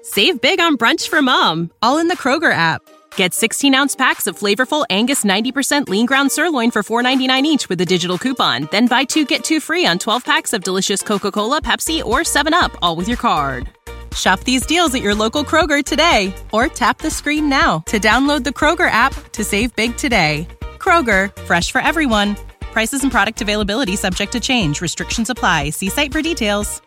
Save big on brunch for mom, all in the Kroger app. Get 16-ounce packs of flavorful Angus 90% lean ground sirloin for $4.99 each with a digital coupon. Then buy 2, get 2 free on 12 packs of delicious Coca-Cola, Pepsi, or 7-Up, all with your card. Shop these deals at your local Kroger today, or tap the screen now to download the Kroger app to save big today. Kroger, fresh for everyone. Prices and product availability subject to change. Restrictions apply. See site for details.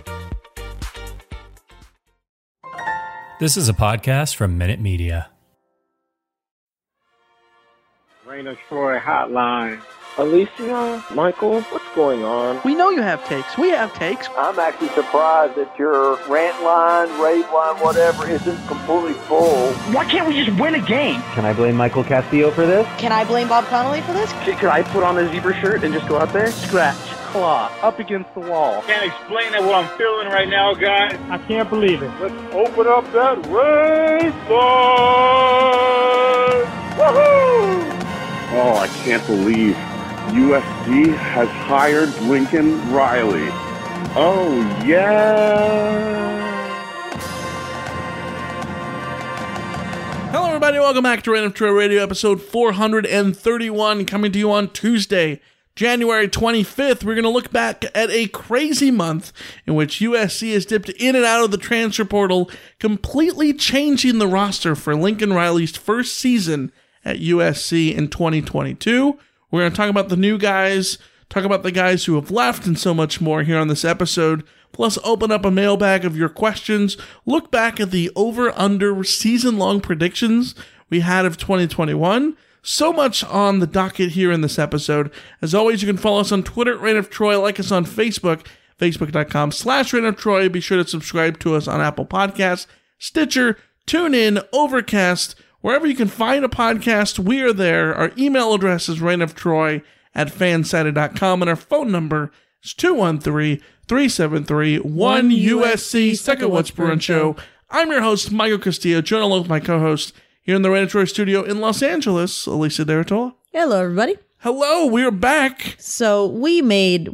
This is a podcast from Minute Media. Raina Troy Hotline. Alicia, Michael, what's going on? We know you have takes. We have takes. I'm actually surprised that your rant line, rave line, whatever, isn't completely full. Why can't we just win a game? Can I blame Michael Castillo for this? Can I blame Bob Connolly for this? Could I put on a zebra shirt and just go out there? Scratch, claw, up against the wall. Can't explain what I'm feeling right now, guys. I can't believe it. Let's open up that race line! Woohoo! Oh, I can't believe USC has hired Lincoln Riley. Oh, yeah. Hello, everybody. Welcome back to Random Troy Radio, episode 431, coming to you on Tuesday, January 25th. We're going to look back at a crazy month in which USC has dipped in and out of the transfer portal, completely changing the roster for Lincoln Riley's first season at USC in 2022. We're going to talk about the new guys, talk about the guys who have left, and so much more here on this episode. Plus, open up a mailbag of your questions, look back at the over-under season-long predictions we had of 2021. So much on the docket here in this episode. As always, you can follow us on Twitter at Reign of Troy, like us on Facebook, facebook.com/Reign of Troy. Be sure to subscribe to us on Apple Podcasts, Stitcher, TuneIn, Overcast, wherever you can find a podcast, we are there. Our email address is reignoftroy@fansided.com, and our phone number is 213-373-1USC. Second What's Brewing Show. I'm your host, Michael Castillo, joined along with my co-host here in the Reign of Troy studio in Los Angeles, Alicia Derritola. Hello, everybody. Hello, we're back. So we made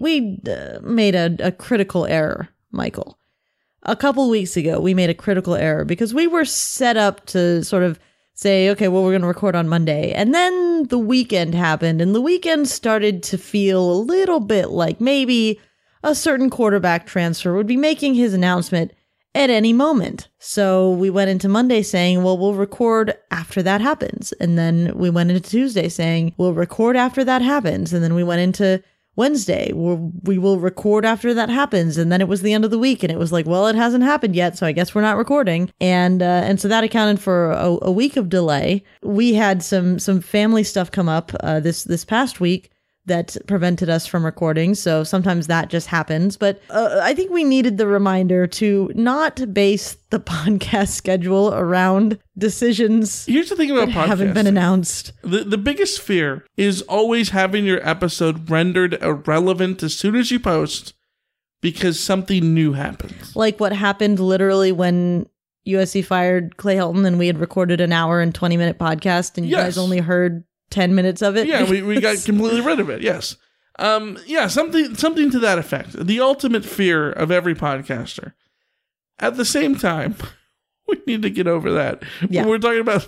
a critical error, Michael. A couple weeks ago, we made a critical error because we were set up to sort of say, okay, well, we're going to record on Monday. And then the weekend happened, and the weekend started to feel a little bit like maybe a certain quarterback transfer would be making his announcement at any moment. So we went into Monday saying, well, we'll record after that happens. And then we went into Tuesday saying, we'll record after that happens. And then we went into Wednesday, we will record after that happens. And then it was the end of the week, and it was like, well, it hasn't happened yet, so I guess we're not recording. And so that accounted for a week of delay. We had some family stuff come up this past week that prevented us from recording. So sometimes that just happens. But I think we needed the reminder to not base the podcast schedule around decisions Here's the thing about that haven't been announced. The biggest fear is always having your episode rendered irrelevant as soon as you post because something new happens. Like what happened literally when USC fired Clay Helton and we had recorded an hour and 20-minute podcast and you guys only heard 10 minutes of it. Yeah, we got completely rid of it. Yes. Something to that effect. The ultimate fear of every podcaster. At the same time, we need to get over that. Yeah. When we're talking about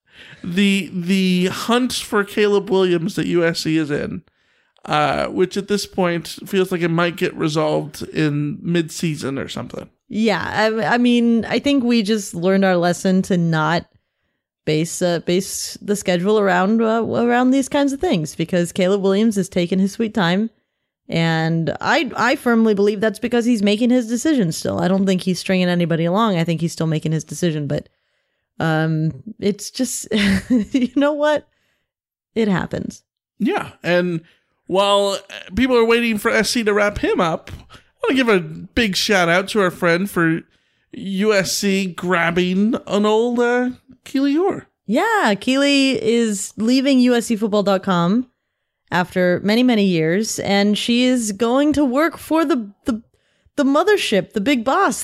the hunt for Caleb Williams that USC is in, which at this point feels like it might get resolved in mid-season or something. Yeah, I mean, I think we just learned our lesson to not base the schedule around these kinds of things because Caleb Williams has taken his sweet time, and I firmly believe that's because he's making his decision still. I don't think he's stringing anybody along. I think he's still making his decision, but it's just you know what? It happens. Yeah, and while people are waiting for SC to wrap him up, I want to give a big shout out to our friend for USC grabbing an old Keely Orr. Yeah, Keely is leaving USCfootball.com after many, many years, and she is going to work for the mothership, the big boss,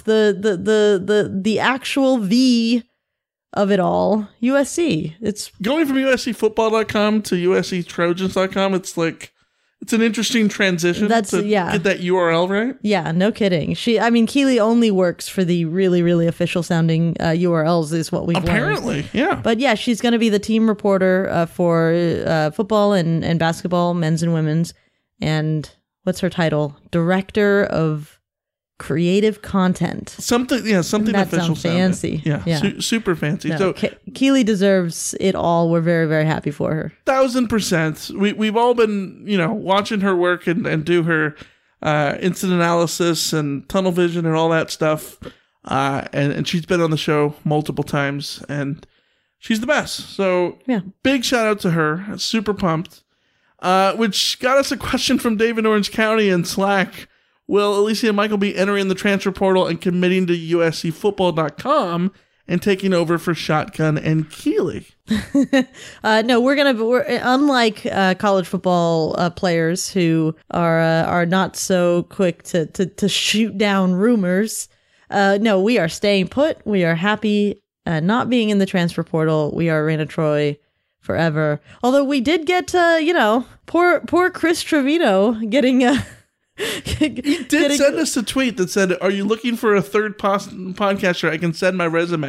the actual V of it all, USC. It's going from USCfootball.com to USCtrojans.com. It's like It's an interesting transition That's to get that URL right. Yeah, no kidding. Keely only works for the really, really official sounding URLs is what we've Apparently, learned. yeah. But yeah, she's going to be the team reporter for football and basketball, men's and women's. And what's her title? Director of Creative Content. Something that official sounds fancy. Yeah. Super fancy. No, So Keely deserves it all. We're very, very happy for her. 1,000%. We've all been, watching her work and do her incident analysis and tunnel vision and all that stuff. And she's been on the show multiple times, and she's the best. So big shout out to her. Super pumped. Which got us a question from Dave in Orange County in Slack. Will Alicia and Michael be entering the transfer portal and committing to USCfootball.com and taking over for Shotgun and Keely? No, we're unlike college football players who are not so quick to shoot down rumors. No, we are staying put. We are happy not being in the transfer portal. We are Raina Troy forever. Although we did get poor Chris Trevino getting He did send us a tweet that said, "Are you looking for a third podcaster? I can send my resume."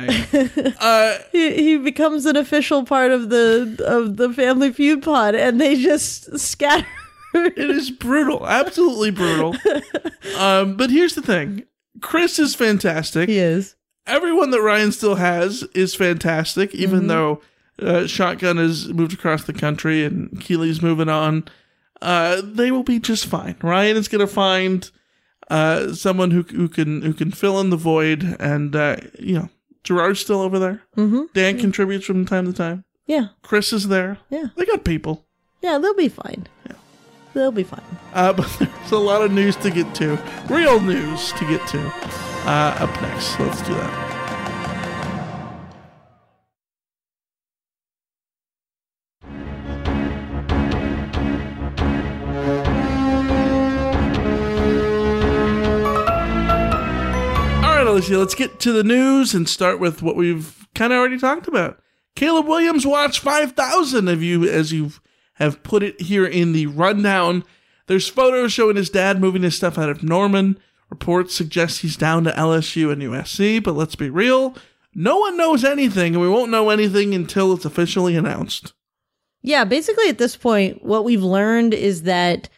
He becomes an official part of the Family Feud pod, and they just scatter. It is brutal, absolutely brutal. But here's the thing: Chris is fantastic. He is. Everyone that Ryan still has is fantastic, even though Shotgun has moved across the country and Keely's moving on. They will be just fine. Ryan is going to find someone who can fill in the void, and Gerard's still over there. Mm-hmm. Dan contributes from time to time. Yeah, Chris is there. Yeah, they got people. Yeah, they'll be fine. Yeah, they'll be fine. But there's a lot of news to get to, real news to get to. Up next, so let's do that. Let's get to the news and start with what we've kind of already talked about. Caleb Williams watched 5,000 of you, as you have put it here in the rundown. There's photos showing his dad moving his stuff out of Norman. Reports suggest he's down to LSU and USC, but let's be real. No one knows anything, and we won't know anything until it's officially announced. Yeah, basically at this point, what we've learned is that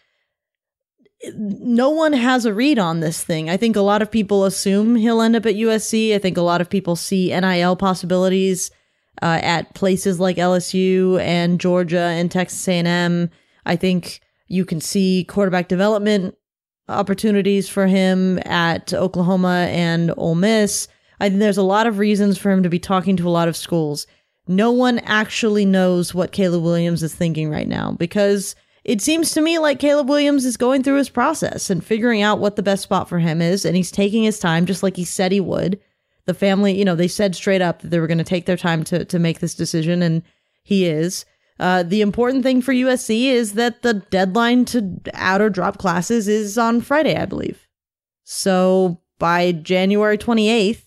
no one has a read on this thing. I think a lot of people assume he'll end up at USC. I think a lot of people see NIL possibilities at places like LSU and Georgia and Texas A&M. I think you can see quarterback development opportunities for him at Oklahoma and Ole Miss. I think there's a lot of reasons for him to be talking to a lot of schools. No one actually knows what Caleb Williams is thinking right now, because it seems to me like Caleb Williams is going through his process and figuring out what the best spot for him is, and he's taking his time just like he said he would. The family, they said straight up that they were going to take their time to make this decision, and he is. The important thing for USC is that the deadline to add or drop classes is on Friday, I believe. So by January 28th,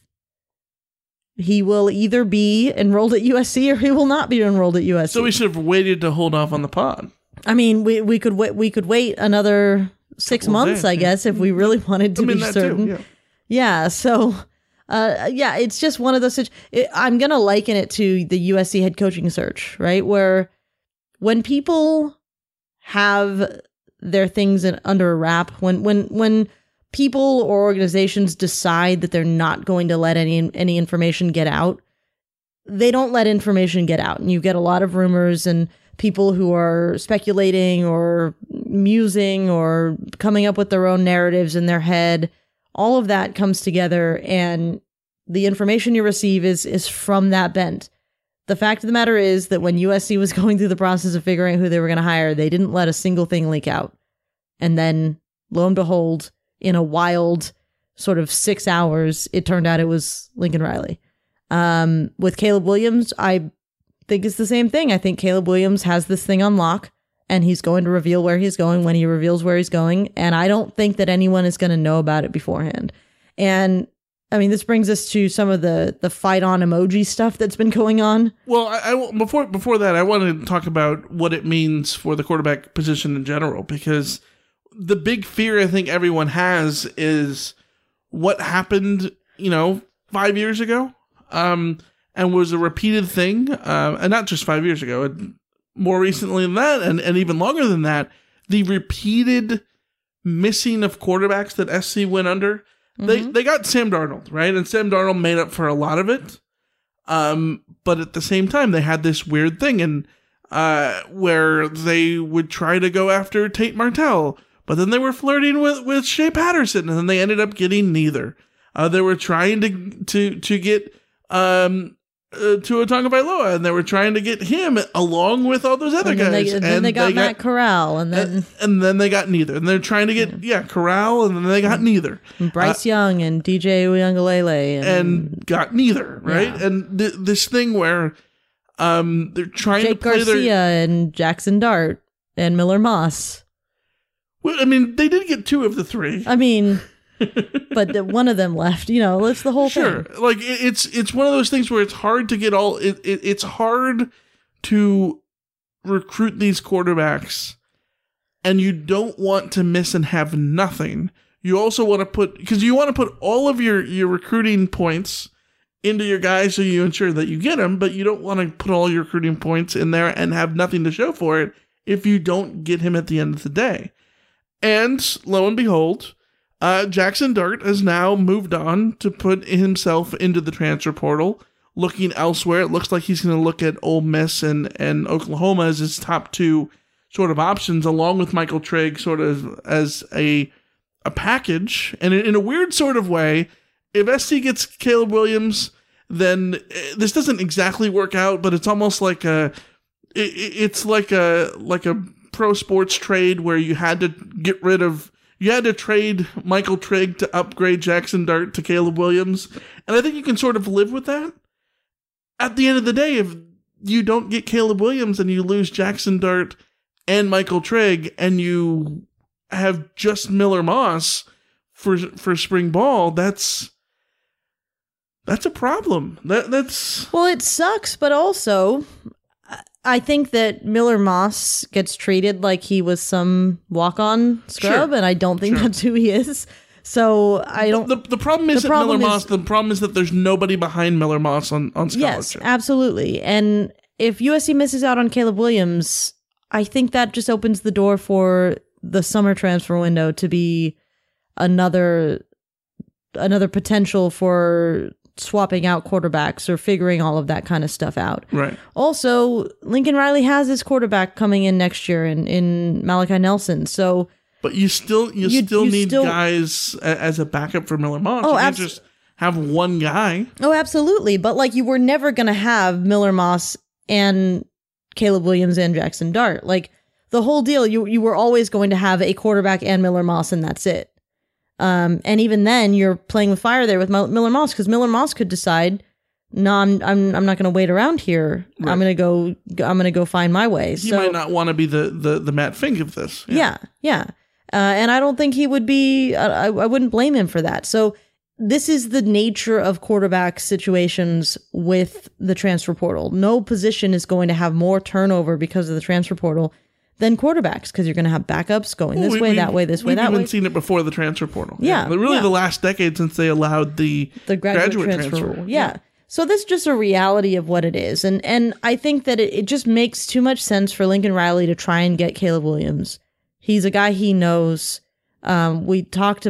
he will either be enrolled at USC or he will not be enrolled at USC. So we should have waited to hold off on the pod. I mean, we could wait another 6 months, I guess, if we really wanted to be certain. Too, yeah. So, it's just one of those. I'm gonna liken it to the USC head coaching search, right? Where when people have their things under a wrap, when people or organizations decide that they're not going to let any information get out, they don't let information get out, and you get a lot of rumors and people who are speculating or musing or coming up with their own narratives in their head. All of that comes together, and the information you receive is from that bent. The fact of the matter is that when USC was going through the process of figuring out who they were going to hire, they didn't let a single thing leak out. And then, lo and behold, in a wild sort of 6 hours, it turned out it was Lincoln Riley. With Caleb Williams, I think it's the same thing. I think Caleb Williams has this thing on lock, and he's going to reveal where he's going when he reveals where he's going. And I don't think that anyone is going to know about it beforehand. And I mean, this brings us to some of the fight on emoji stuff that's been going on. Well, before that, I wanted to talk about what it means for the quarterback position in general, because the big fear I think everyone has is what happened, 5 years ago, and was a repeated thing, and not just 5 years ago, more recently than that, and even longer than that, the repeated missing of quarterbacks that SC went under. They got Sam Darnold, right? And Sam Darnold made up for a lot of it. But at the same time, they had this weird thing where they would try to go after Tate Martell, but then they were flirting with Shea Patterson, and then they ended up getting neither. They were trying to get Tua Tagovailoa, and they were trying to get him along with all those other guys. Then they got Matt Corral, and then they got neither. And they're trying to get Corral, and then they got neither. And Bryce Young and DJ Uiagalelei and got neither, right? Yeah. And this thing where they're trying Jake to play Garcia and Jackson Dart and Miller Moss. Well, I mean, they did get two of the three. I mean, but one of them left. It's the whole thing. Sure, like it's one of those things where it's hard to get all. It's hard to recruit these quarterbacks, and you don't want to miss and have nothing. You also want to put all of your recruiting points into your guys, so you ensure that you get them. But you don't want to put all your recruiting points in there and have nothing to show for it if you don't get him at the end of the day. And lo and behold, Jackson Dart has now moved on to put himself into the transfer portal, looking elsewhere. It looks like he's going to look at Ole Miss and Oklahoma as his top two sort of options, along with Michael Trigg sort of as a package. And in a weird sort of way, if SC gets Caleb Williams, then this doesn't exactly work out, but it's almost like it's like a pro sports trade where you had to trade Michael Trigg to upgrade Jackson Dart to Caleb Williams. And I think you can sort of live with that. At the end of the day, if you don't get Caleb Williams and you lose Jackson Dart and Michael Trigg, and you have just Miller Moss for spring ball, that's a problem. Well, it sucks, but also I think that Miller Moss gets treated like he was some walk-on scrub, sure, and I don't think that's who he is. So I don't. The problem isn't Miller Moss. The problem is that there's nobody behind Miller Moss on scholarship. Yes, absolutely. And if USC misses out on Caleb Williams, I think that just opens the door for the summer transfer window to be another potential for swapping out quarterbacks or figuring all of that kind of stuff out. Right. Also, Lincoln Riley has his quarterback coming in next year in Malachi Nelson. So, but you still need guys as a backup for Miller Moss. You can't just have one guy. Oh, absolutely. But you were never going to have Miller Moss and Caleb Williams and Jackson Dart. The whole deal, you were always going to have a quarterback and Miller Moss, and that's it. And even then, you're playing with fire there with Miller Moss, because Miller Moss could decide, no, I'm not going to wait around here. Right. I'm going to go find my way. He might not want to be the Matt Fink of this. Yeah. And I don't think he would be. I wouldn't blame him for that. So this is the nature of quarterback situations with the transfer portal. No position is going to have more turnover because of the transfer portal than quarterbacks, because you're going to have backups going that way, that way, that way. We've even seen it before the transfer portal. Yeah. Really the last decade since they allowed the graduate transfer rule. Yeah. So this is just a reality of what it is. And I think that it just makes too much sense for Lincoln Riley to try and get Caleb Williams. He's a guy he knows. We've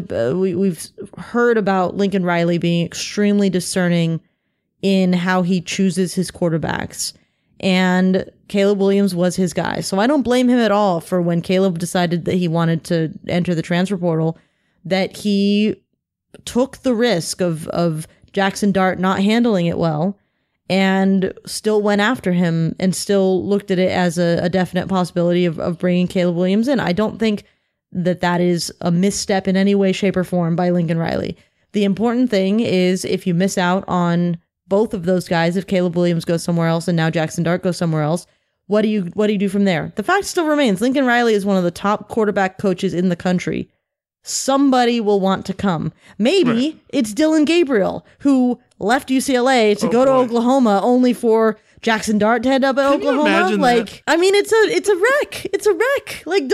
heard about Lincoln Riley being extremely discerning in how he chooses his quarterbacks. And Caleb Williams was his guy. So I don't blame him at all for when Caleb decided that he wanted to enter the transfer portal, that he took the risk of Jackson Dart not handling it well and still went after him and still looked at it as a definite possibility of bringing Caleb Williams in. I don't think that is a misstep in any way, shape, or form by Lincoln Riley. The important thing is, if you miss out on both of those guys, if Caleb Williams goes somewhere else and now Jackson Dart goes somewhere else, what do you do from there? The fact still remains, Lincoln Riley is one of the top quarterback coaches in the country. somebody will want to come. Maybe it's Dylan Gabriel, who left UCLA to go to Oklahoma only for Jackson Dart to head up at Oklahoma. Like, I mean, it's a wreck. It's a wreck. Like,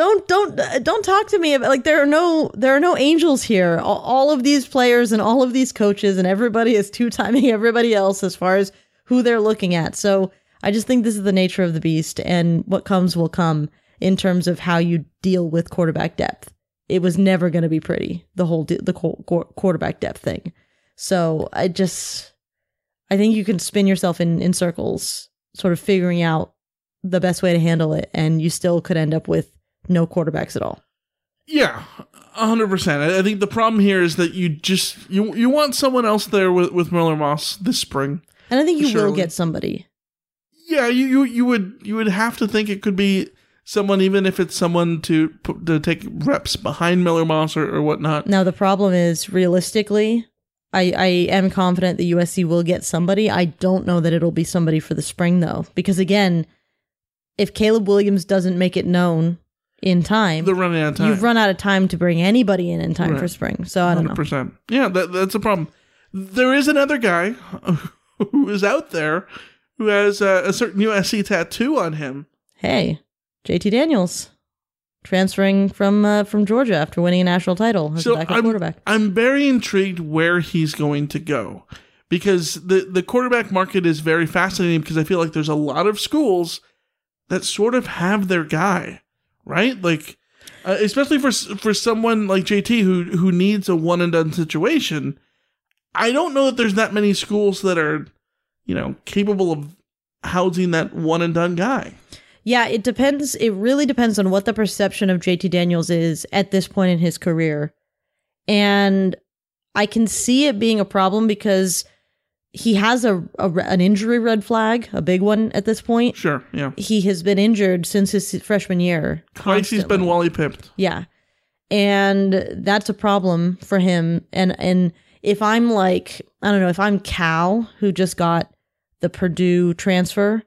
don't talk to me about, like, there are no angels here. All of these players and all of these coaches and everybody is two-timing everybody else as far as who they're looking at. So I just think this is the nature of the beast, and what comes will come in terms of how you deal with quarterback depth. It was never going to be pretty, the whole quarterback depth thing. So I think you can spin yourself in circles, sort of figuring out the best way to handle it, and you still could end up with no quarterbacks at all. Yeah, 100%. I think the problem here is that you want someone else there with Miller Moss this spring. And I think you will get somebody. Yeah, you would have to think it could be someone, even if it's someone to take reps behind Miller Moss or whatnot. Now, the problem is, realistically, I am confident that USC will get somebody. I don't know that it'll be somebody for the spring, though. Because, again, if Caleb Williams doesn't make it known in time, they're running out of time. You've run out of time to bring anybody in time for spring. So, I don't 100%. know. Yeah, that's a problem. There is another guy who is out there who has a certain USC tattoo on him. Hey. JT Daniels, transferring from Georgia after winning a national title as a backup quarterback. I'm very intrigued where he's going to go, because the quarterback market is very fascinating, because I feel like there's a lot of schools that sort of have their guy, right? Like, especially for someone like JT who needs a one and done situation. I don't know that there's that many schools that are, capable of housing that one and done guy. Yeah, it depends. It really depends on what the perception of JT Daniels is at this point in his career. And I can see it being a problem because he has an injury red flag, a big one at this point. Sure, yeah. He has been injured since his freshman year. Twice he's been Wally pipped. Yeah. And that's a problem for him. And if I'm like, I don't know, if I'm Cal, who just got the Purdue transfer,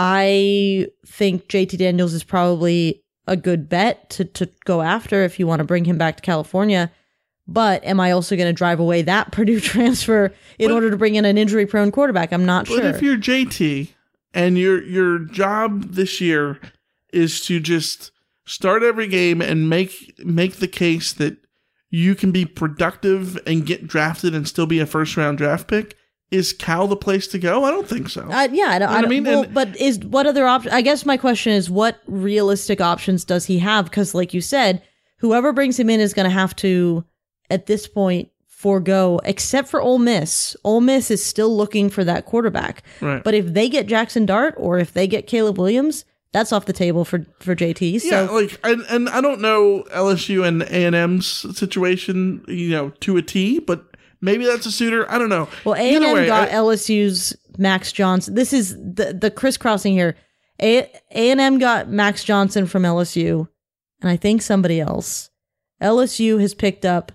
I think JT Daniels is probably a good bet to go after if you want to bring him back to California. But am I also going to drive away that Purdue transfer in order to bring in an injury-prone quarterback? I'm not sure. But if you're JT and your job this year is to just start every game and make the case that you can be productive and get drafted and still be a first-round draft pick, is Cal the place to go? I don't think so. Yeah, I don't mean. Well, but what other options? I guess my question is, what realistic options does he have? Because, like you said, whoever brings him in is going to have to, at this point, forego, except for Ole Miss. Ole Miss is still looking for that quarterback. Right. But if they get Jackson Dart or if they get Caleb Williams, that's off the table for JT. So. Yeah, like, and I don't know LSU and A&M's situation, to a T, but maybe that's a suitor. I don't know. Well, A&M got LSU's Max Johnson. This is the crisscrossing here. A&M got Max Johnson from LSU, and I think somebody else. LSU has picked up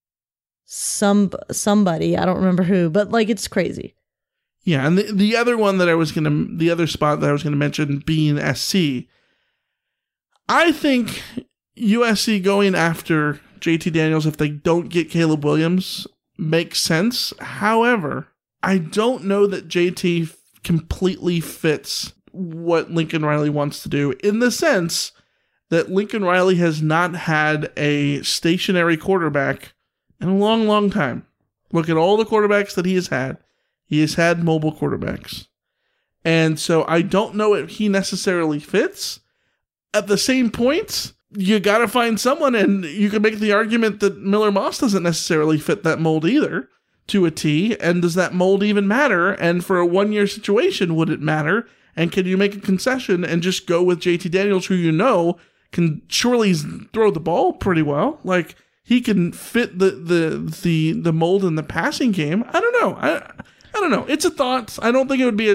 somebody. I don't remember who, but like, it's crazy. Yeah, and the other spot that I was gonna mention being SC. I think USC going after JT Daniels, if they don't get Caleb Williams, makes sense. However, I don't know that JT completely fits what Lincoln Riley wants to do, in the sense that Lincoln Riley has not had a stationary quarterback in a long, long time. Look at all the quarterbacks that he has had. He has had mobile quarterbacks. And so I don't know if he necessarily fits. At the same point, you got to find someone, and you can make the argument that Miller Moss doesn't necessarily fit that mold either to a T. And does that mold even matter? And for a one-year situation, would it matter? And can you make a concession and just go with JT Daniels, who can surely throw the ball pretty well? Like, he can fit the mold in the passing game. I don't know. I don't know. It's a thought. I don't think it would be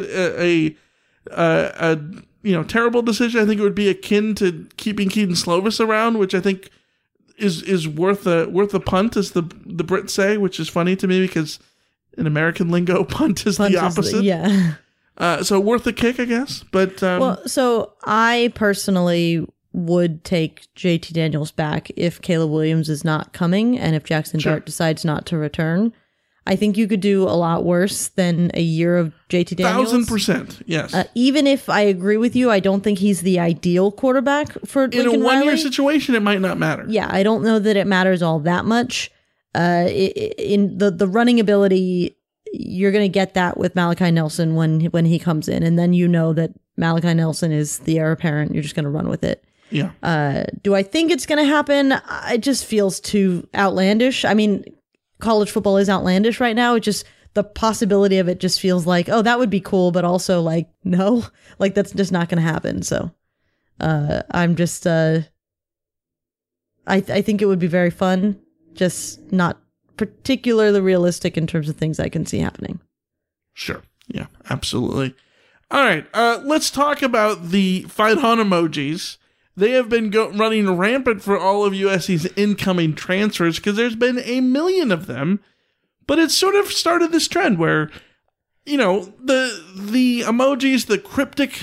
a terrible decision. I think it would be akin to keeping Keaton Slovis around, which I think is worth a punt, as the Brits say, which is funny to me because in American lingo, punt is the opposite. Yeah. So worth a kick, I guess. But so I personally would take JT Daniels back if Caleb Williams is not coming and if Jackson Dart decides not to return. I think you could do a lot worse than a year of JT Daniels. 1,000%, yes. Even if I agree with you, I don't think he's the ideal quarterback for Lincoln In a one-year Riley. situation, it might not matter. Yeah, I don't know that it matters all that much. In the running ability, you're going to get that with Malachi Nelson when he comes in, and then you know that Malachi Nelson is the heir apparent. You're just going to run with it. Yeah. Do I think it's going to happen? It just feels too outlandish. I mean, college football is outlandish right now. It just, the possibility of it just feels like, oh, that would be cool, but also like, no, like that's just not going to happen. So I'm just, I think it would be very fun, just not particularly realistic in terms of things I can see happening. Sure. Yeah, absolutely. All right. Let's talk about the fight on emojis. They have been running rampant for all of USC's incoming transfers because there's been a million of them. But it's sort of started this trend where, you know, the emojis, the cryptic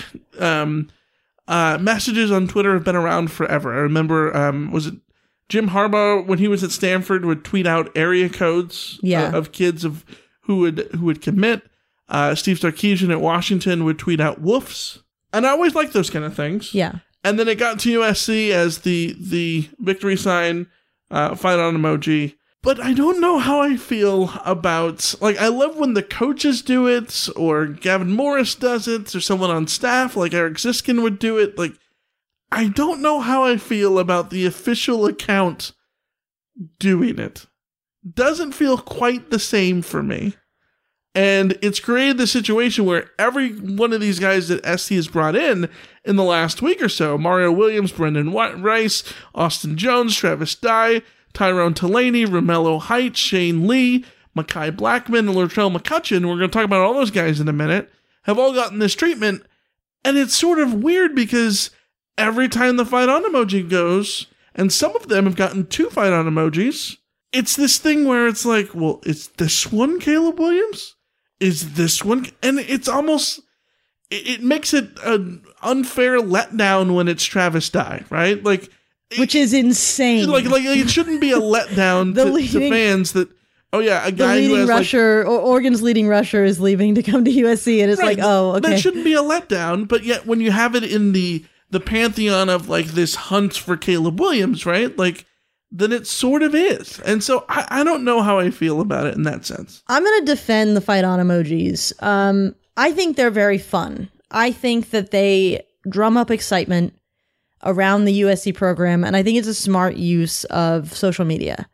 messages on Twitter have been around forever. I remember, was it Jim Harbaugh, when he was at Stanford, would tweet out area codes of kids who would commit. Steve Sarkisian at Washington would tweet out woofs. And I always liked those kind of things. Yeah. And then it got to USC as the victory sign, fight on emoji. But I don't know how I feel about, like, I love when the coaches do it, or Gavin Morris does it, or someone on staff, like Eric Ziskin would do it. Like, I don't know how I feel about the official account doing it. Doesn't feel quite the same for me. And it's created the situation where every one of these guys that SC has brought in the last week or so, Mario Williams, Brendan Rice, Austin Jones, Travis Dye, Tyrone Taleni, Romello Heights, Shane Lee, Mekhi Blackman, and Latrell McCutcheon, we're going to talk about all those guys in a minute, have all gotten this treatment. And it's sort of weird because every time the fight on emoji goes, and some of them have gotten 2 fight on emojis, it's this thing where it's like, well, is this one Caleb Williams? Is this one? And it's almost, it makes it an unfair letdown when it's Travis Dye, right? Like, which is insane. Like it shouldn't be a letdown to fans that, oh yeah, a guy who has rusher, or Oregon's leading rusher is leaving to come to USC, and it's right, like, oh, okay. That shouldn't be a letdown, but yet when you have it in the pantheon of like this hunt for Caleb Williams, right? Like, then it sort of is. And so I don't know how I feel about it in that sense. I'm going to defend the fight on emojis. I think they're very fun. I think that they drum up excitement around the USC program, and I think it's a smart use of social media.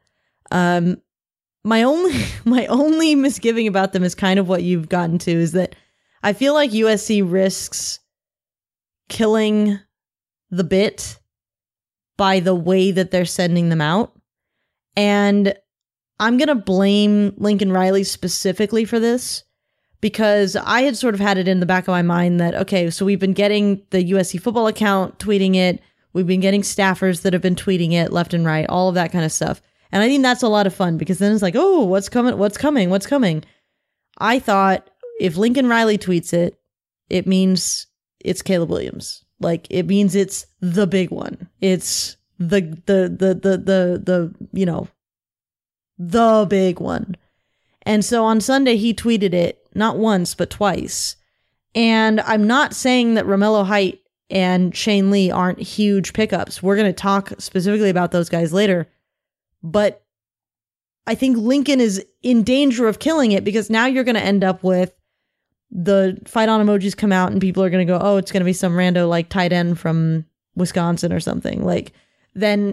My only misgiving about them is kind of what you've gotten to, is that I feel like USC risks killing the bit by the way that they're sending them out. And I'm going to blame Lincoln Riley specifically for this, because I had sort of had it in the back of my mind that, okay, so we've been getting the USC football account tweeting it. We've been getting staffers that have been tweeting it left and right, all of that kind of stuff. And I think that's a lot of fun, because then it's like, oh, what's coming? I thought if Lincoln Riley tweets it, it means it's Caleb Williams. Like, it means it's the big one. It's the big one. And so on Sunday, he tweeted it not once, but twice. And I'm not saying that Romello Height and Shane Lee aren't huge pickups. We're going to talk specifically about those guys later. But I think Lincoln is in danger of killing it, because now you're going to end up with the fight on emojis come out and people are going to go, oh, it's going to be some rando like tight end from Wisconsin or something. Like, then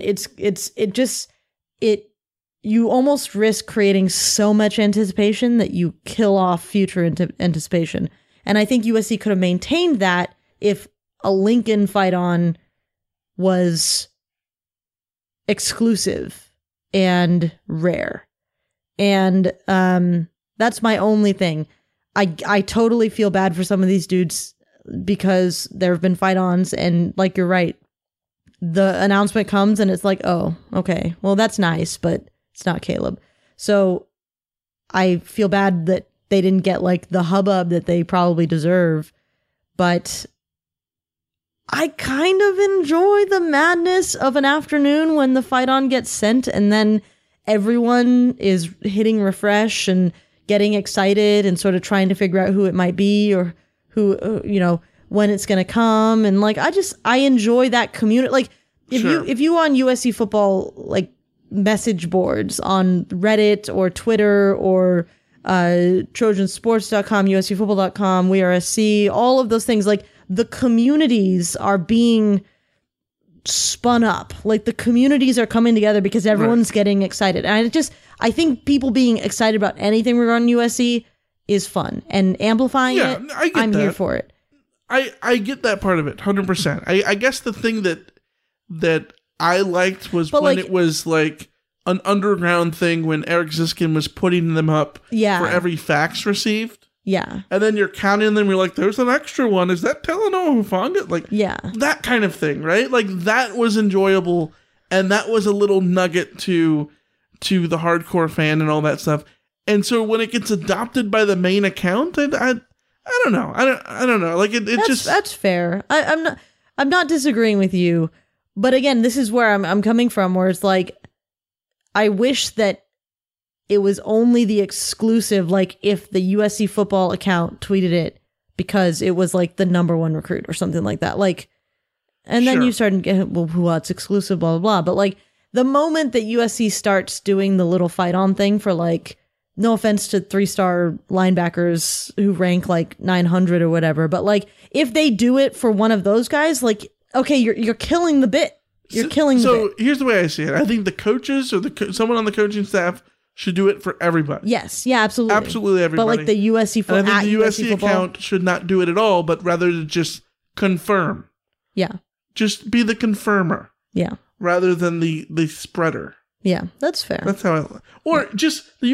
you almost risk creating so much anticipation that you kill off future anticipation. And I think USC could have maintained that if a Lincoln fight on was exclusive and rare. And that's my only thing. I totally feel bad for some of these dudes, because there have been fight-ons, and like, you're right, the announcement comes and it's like, oh, okay, well, that's nice, but it's not Caleb. So I feel bad that they didn't get like the hubbub that they probably deserve, but I kind of enjoy the madness of an afternoon when the fight on gets sent and then everyone is hitting refresh and getting excited and sort of trying to figure out who it might be or who, when it's going to come. And like, I enjoy that community. Like if you on USC football, like message boards on Reddit or Twitter or Trojansports.com, USCfootball.com, WeAreSC, all of those things, like the communities are being spun up. Like the communities are coming together because everyone's getting excited. And I think people being excited about anything regarding USC is fun and amplifying it. I'm here for it. I get that part of it 100%. I guess the thing that I liked was when it was like an underground thing when Eric Ziskin was putting them up for every fax received. Yeah. And then you're counting them, you're like, there's an extra one. Is that Talanoa Hufanga? Like, that kind of thing, right? Like, that was enjoyable, and that was a little nugget to the hardcore fan and all that stuff. And so when it gets adopted by the main account, I don't know. I don't know. Like, that's fair. I'm not disagreeing with you. But again, this is where I'm coming from, where it's like, I wish that it was only the exclusive, like if the USC football account tweeted it because it was like the number one recruit or something like that. Like, and then you start getting, well, it's exclusive, blah, blah, blah. But like the moment that USC starts doing the little fight on thing for like, no offense to 3-star linebackers who rank like 900 or whatever, but like if they do it for one of those guys, like, okay, you're killing the bit. You're killing the bit. So here's the way I see it. I think the coaches or someone on the coaching staff should do it for everybody. Yes, yeah, absolutely. Absolutely everybody. But like the USC football, I think the USC account should not do it at all, but rather to just confirm. Yeah. Just be the confirmer. Yeah. Rather than the spreader. Yeah, that's fair. That's how just the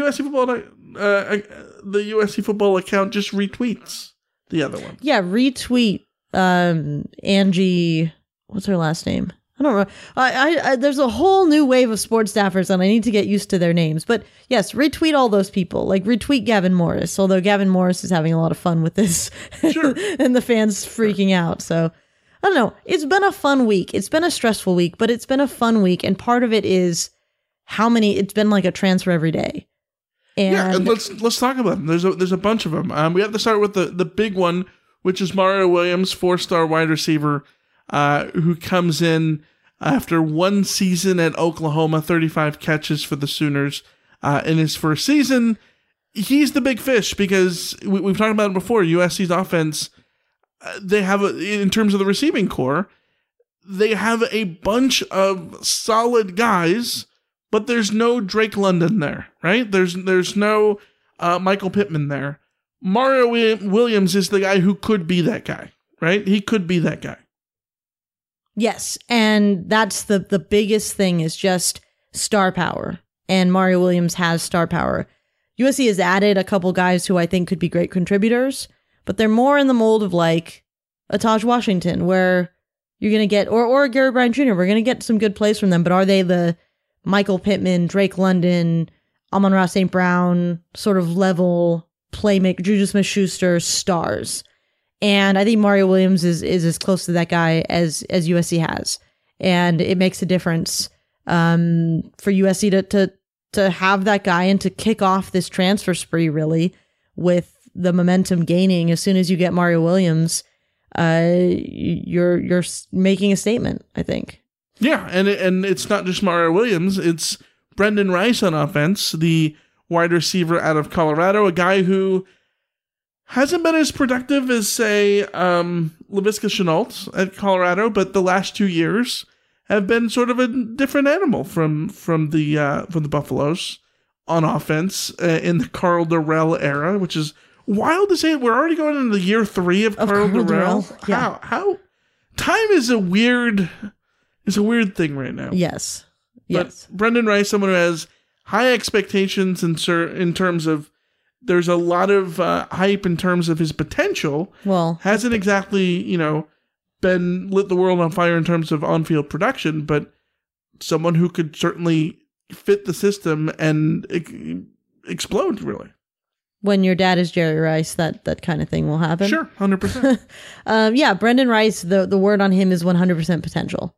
USC football account just retweets the other one. Yeah, retweet Angie, what's her last name? I don't know. I there's a whole new wave of sports staffers and I need to get used to their names. But yes, retweet all those people. Like retweet Gavin Morris, although Gavin Morris is having a lot of fun with this. Sure. And the fans freaking out. So I don't know. It's been a fun week. It's been a stressful week, but it's been a fun week. And part of it is it's been like a transfer every day. And let's talk about them. There's a bunch of them. We have to start with the big one, which is Mario Williams, 4-star wide receiver, who comes in after one season at Oklahoma, 35 catches for the Sooners in his first season. He's the big fish because we've talked about it before. USC's offense, they have in terms of the receiving core, they have a bunch of solid guys, but there's no Drake London there, right? There's no Michael Pittman there. Mario Williams is the guy who could be that guy, right? He could be that guy. Yes, and that's the biggest thing is just star power, and Mario Williams has star power. USC has added a couple guys who I think could be great contributors, but they're more in the mold of like a Taj Washington, where you're going to get, or Gary Bryant Jr., we're going to get some good plays from them, but are they the Michael Pittman, Drake London, Amon-Ra St. Brown sort of level playmaker, Juju Smith-Schuster stars? And I think Mario Williams is as close to that guy as USC has. And it makes a difference for USC to have that guy and to kick off this transfer spree, really, with the momentum gaining. As soon as you get Mario Williams, you're making a statement, I think. Yeah, and it's not just Mario Williams. It's Brendan Rice on offense, the wide receiver out of Colorado, a guy who hasn't been as productive as, say, Laviska Shenault at Colorado, but the last 2 years have been sort of a different animal from the Buffaloes on offense in the Carl Durrell era, which is wild to say. We're already going into year 3 of Carl Durrell. Yeah. How time is a weird thing right now. Yes. But Brendan Rice, someone who has high expectations in terms of, there's a lot of hype in terms of his potential. Well, hasn't exactly, been lit the world on fire in terms of on-field production, but someone who could certainly fit the system and explode, really. When your dad is Jerry Rice, that kind of thing will happen. Sure, 100%. Yeah, Brendan Rice, the word on him is 100% potential.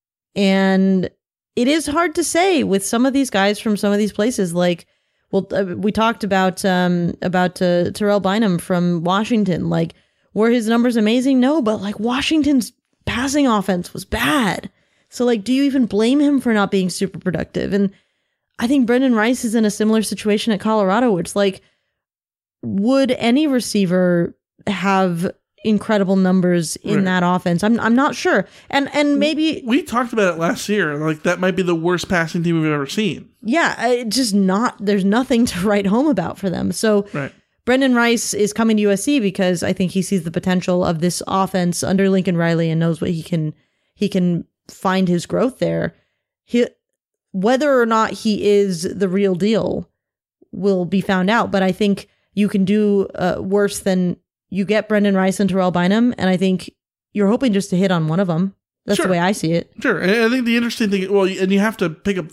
And it is hard to say with some of these guys from some of these places. Like, well, we talked about Terrell Bynum from Washington. Like, were his numbers amazing? No, but like Washington's passing offense was bad. So like, do you even blame him for not being super productive? And I think Brendan Rice is in a similar situation at Colorado, where it's like, would any receiver have incredible numbers in that offense? I'm not sure. And maybe we talked about it last year. Like, that might be the worst passing team we've ever seen. Yeah, just not. There's nothing to write home about for them. So Brendan Rice is coming to USC because I think he sees the potential of this offense under Lincoln Riley and knows what he can find his growth there. Whether or not he is the real deal will be found out. But I think you can do worse than you get Brendan Rice and Terrell Bynum, and I think you're hoping just to hit on one of them. That's the way I see it. Sure, and I think the interesting thing, well, and you have to pick up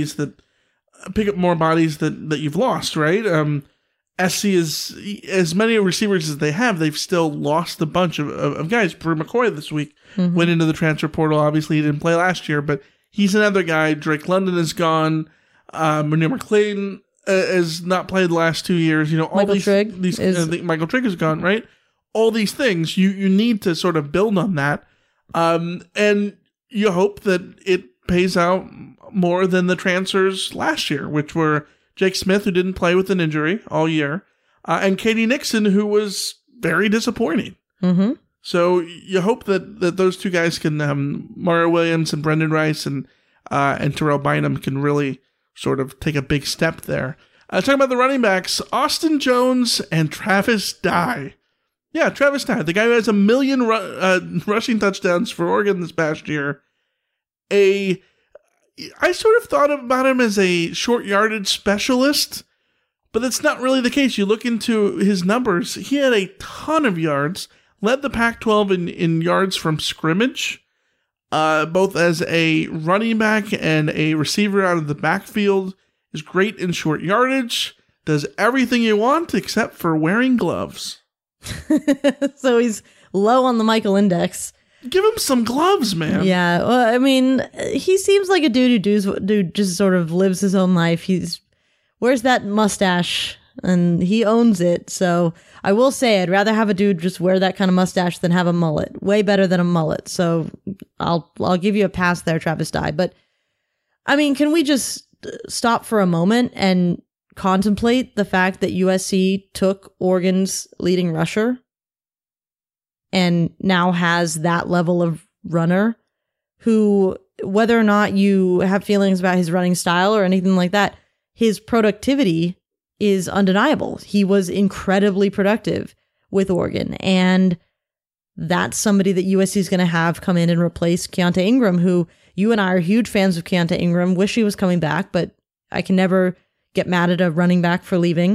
more bodies that you've lost, right? SC is, as many receivers as they have, they've still lost a bunch of guys. Brew McCoy this week went into the transfer portal. Obviously, he didn't play last year, but he's another guy. Drake London is gone. Munir McClain has not played the last 2 years. You know, all Michael these Trigg I think Michael Trigg is gone, right? All these things, you need to sort of build on that. And you hope that it pays out more than the transfers last year, which were Jake Smith, who didn't play with an injury all year, and Katie Nixon, who was very disappointing. Mm-hmm. So you hope that those two guys can, Mario Williams and Brendan Rice and Terrell Bynum can really sort of take a big step there. Talking about the running backs, Austin Jones and Travis Dye. Yeah, Travis Dye, the guy who has 1 million rushing touchdowns for Oregon this past year. I sort of thought about him as a short yardage specialist, but that's not really the case. You look into his numbers, he had a ton of yards, led the Pac-12 in yards from scrimmage, both as a running back and a receiver out of the backfield, is great in short yardage, does everything you want except for wearing gloves. So he's low on the Michael Index. Give him some gloves, man. Yeah, well, I mean, he seems like a dude who just sort of lives his own life. Wears that mustache, and he owns it. So I will say, I'd rather have a dude just wear that kind of mustache than have a mullet. Way better than a mullet. So I'll give you a pass there, Travis Dye. But I mean, can we just stop for a moment and contemplate the fact that USC took Oregon's leading rusher and now has that level of runner who, whether or not you have feelings about his running style or anything like that, his productivity is undeniable. He was incredibly productive with Oregon. And that's somebody that USC is going to have come in and replace Keontae Ingram, who you and I are huge fans of Keontae Ingram. Wish he was coming back, but I can never get mad at a running back for leaving.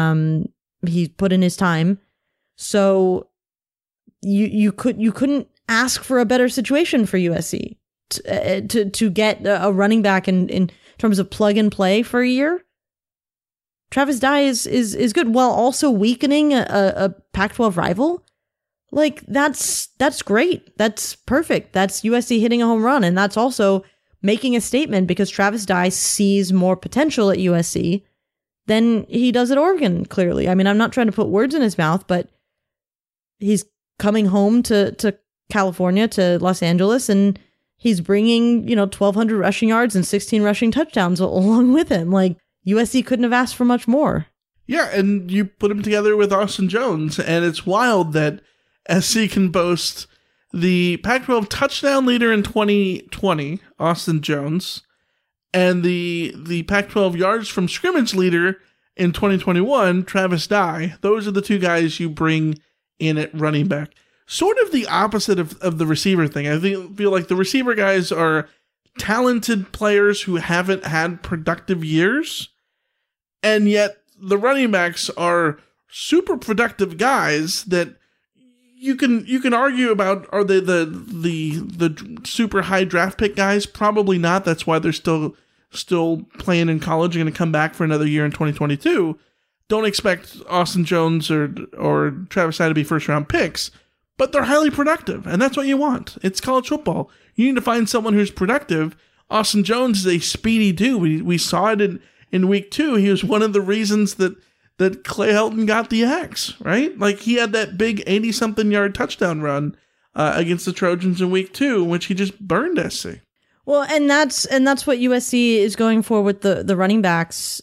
He put in his time. So you couldn't ask for a better situation for USC to get a running back in terms of plug and play for a year. Travis Dye is good while also weakening a Pac-12 rival. Like that's great. That's perfect. That's USC hitting a home run, and that's also making a statement because Travis Dye sees more potential at USC than he does at Oregon. Clearly, I mean, I'm not trying to put words in his mouth, but he's coming home to California, to Los Angeles, and he's bringing, 1,200 rushing yards and 16 rushing touchdowns along with him. Like, USC couldn't have asked for much more. Yeah, and you put him together with Austin Jones, and it's wild that SC can boast the Pac-12 touchdown leader in 2020, Austin Jones, and the Pac-12 yards from scrimmage leader in 2021, Travis Dye. Those are the two guys you bring in at running back. Sort of the opposite of the receiver thing. I feel like the receiver guys are talented players who haven't had productive years, and yet the running backs are super productive guys that you can argue about. Are they the super high draft pick guys? Probably not. That's why they're still playing in college and going to come back for another year in 2022. don't expect Austin Jones or Travis Dye to be first-round picks, but they're highly productive, and that's what you want. It's college football. You need to find someone who's productive. Austin Jones is a speedy dude. We saw it in week 2. He was one of the reasons that Clay Helton got the X, right? Like, he had that big 80-something yard touchdown run against the Trojans in week 2, in which he just burned SC. Well, and that's what USC is going for with the running backs,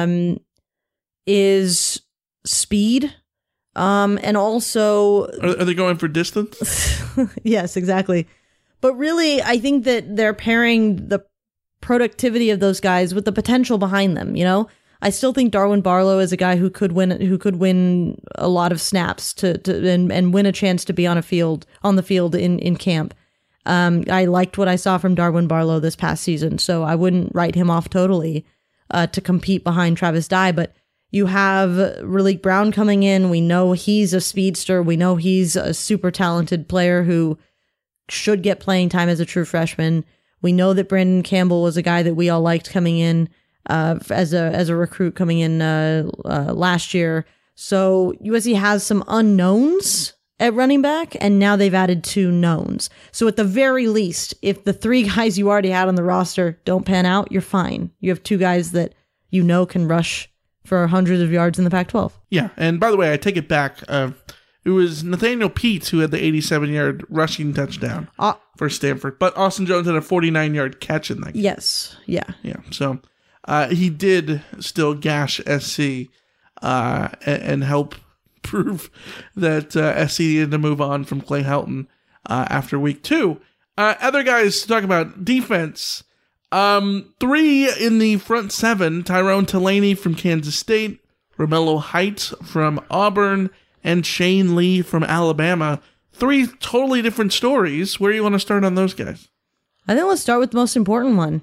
is speed, and also... Are they going for distance? Yes, exactly. But really, I think that they're pairing the productivity of those guys with the potential behind them, you know? I still think Darwin Barlow is a guy who could win a lot of snaps and win a chance to be on the field in camp. I liked what I saw from Darwin Barlow this past season, so I wouldn't write him off totally to compete behind Travis Dye. But you have Raleek Brown coming in. We know he's a speedster. We know he's a super talented player who should get playing time as a true freshman. We know that Brandon Campbell was a guy that we all liked coming in as a recruit coming in last year. So USC has some unknowns at running back, and now they've added 2 knowns. So at the very least, if the 3 guys you already had on the roster don't pan out, you're fine. You have 2 guys that you know can rush for hundreds of yards in the Pac-12. Yeah, and by the way, I take it back. It was Nathaniel Peets who had the 87-yard rushing touchdown for Stanford, but Austin Jones had a 49-yard catch in that game. Yes, yeah. Yeah, so he did still gash SC and help prove that SC needed to move on from Clay Helton after week 2. Other guys to talk about defense. 3 in the front 7, Tyrone Taleni from Kansas State, Romello Height from Auburn, and Shane Lee from Alabama. 3 totally different stories. Where do you want to start on those guys? I think let's start with the most important one.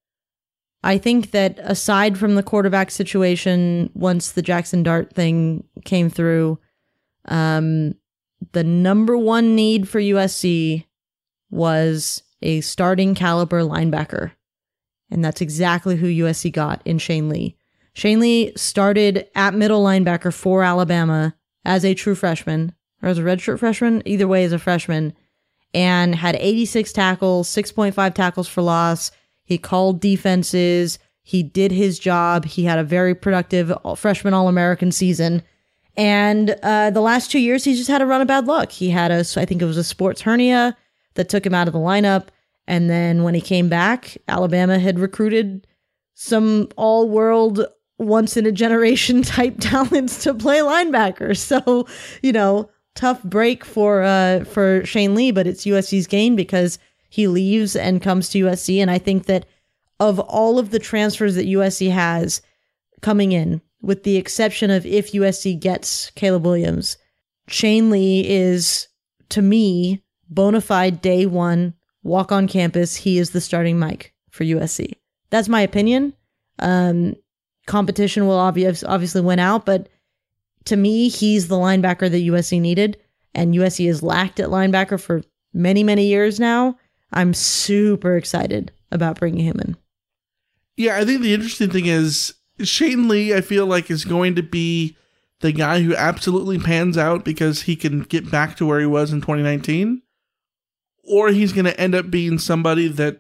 I think that aside from the quarterback situation, once the Jackson Dart thing came through, the number 1 need for USC was a starting caliber linebacker. And that's exactly who USC got in Shane Lee. Shane Lee started at middle linebacker for Alabama as a true freshman, or as a redshirt freshman, either way as a freshman, and had 86 tackles, 6.5 tackles for loss. He called defenses. He did his job. He had a very productive freshman All-American season. And the last 2 years, he's just had a run of bad luck. He had I think it was a sports hernia that took him out of the lineup. And then when he came back, Alabama had recruited some all-world, once-in-a-generation type talents to play linebacker. So, tough break for Shane Lee, but it's USC's gain because he leaves and comes to USC. And I think that of all of the transfers that USC has coming in, with the exception of if USC gets Caleb Williams, Shane Lee is, to me, bona fide day 1, walk on campus. He is the starting Mike for USC. That's my opinion. Competition will obviously win out, but to me, he's the linebacker that USC needed, and USC has lacked at linebacker for many, many years now. I'm super excited about bringing him in. Yeah, I think the interesting thing is Shane Lee, I feel like, is going to be the guy who absolutely pans out because he can get back to where he was in 2019, or he's going to end up being somebody that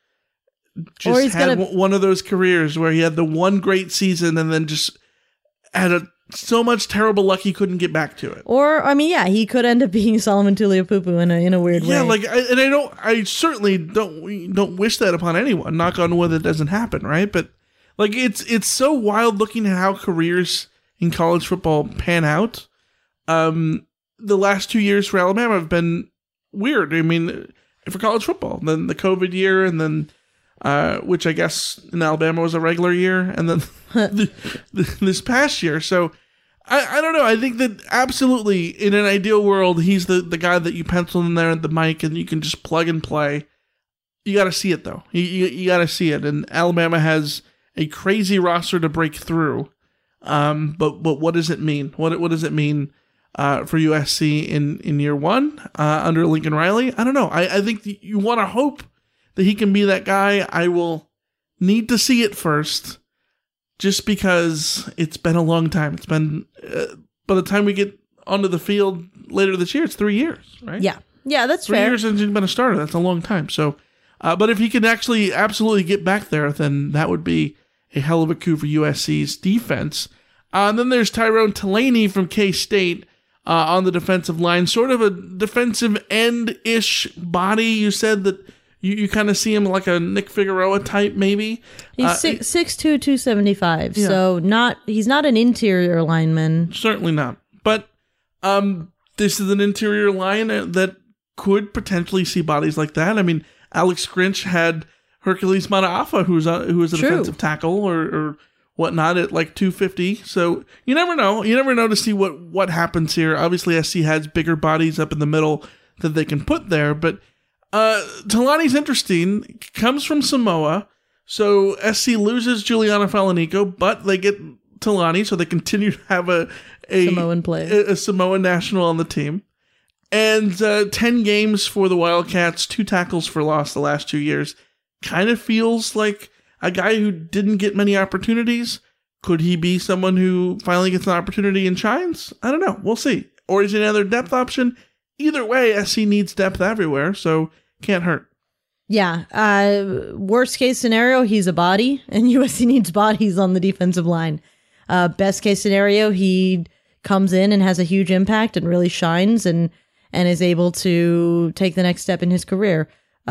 just had one of those careers where he had the one great season and then just had so much terrible luck he couldn't get back to it. Or, he could end up being Solomon Tuliaupupu in a weird way. Yeah, I certainly don't wish that upon anyone. Knock on wood, that doesn't happen, right? But it's so wild looking at how careers in college football pan out. The last 2 years for Alabama have been weird. For college football, then the COVID year, and then which I guess in Alabama was a regular year, and then this past year. So I don't know. I think that absolutely in an ideal world, he's the guy that you pencil in there at the mic and you can just plug and play. You got to see it though. You got to see it. And Alabama has a crazy roster to break through. But what does it mean? What does it mean for USC in year 1 under Lincoln Riley? I don't know. I think you want to hope that he can be that guy. I will need to see it first. just because it's been a long time. It's been, by the time we get onto the field later this year, it's 3 years, right? Yeah. Yeah, that's 3 fair. years since he's been a starter. That's a long time. So, but if he can actually absolutely get back there, then that would be a hell of a coup for USC's defense. And then there's Tyrone Taleni from K-State on the defensive line, sort of a defensive end-ish body. You said that you kind of see him like a Nick Figueroa type, maybe. He's 6'2", 275, so he's not an interior lineman. Certainly not. But this is an interior line that could potentially see bodies like that. I mean, Alex Grinch had Hercules Mataafa, who was a defensive tackle or whatnot at like 250. So you never know. You never know to see what happens here. Obviously, SC has bigger bodies up in the middle that they can put there. But Talani's interesting. Comes from Samoa. So SC loses Juliana Falanico, but they get Talani, so they continue to have a Samoan player, a Samoan national on the team. And 10 games for the Wildcats, 2 tackles for loss the last 2 years. Kind of feels like a guy who didn't get many opportunities. Could he be someone who finally gets an opportunity and shines? I don't know. We'll see. Or is he another depth option? Either way, SC needs depth everywhere, so can't hurt. Yeah. Worst case scenario, he's a body, and USC needs bodies on the defensive line. Best case scenario, he comes in and has a huge impact and really shines and is able to take the next step in his career.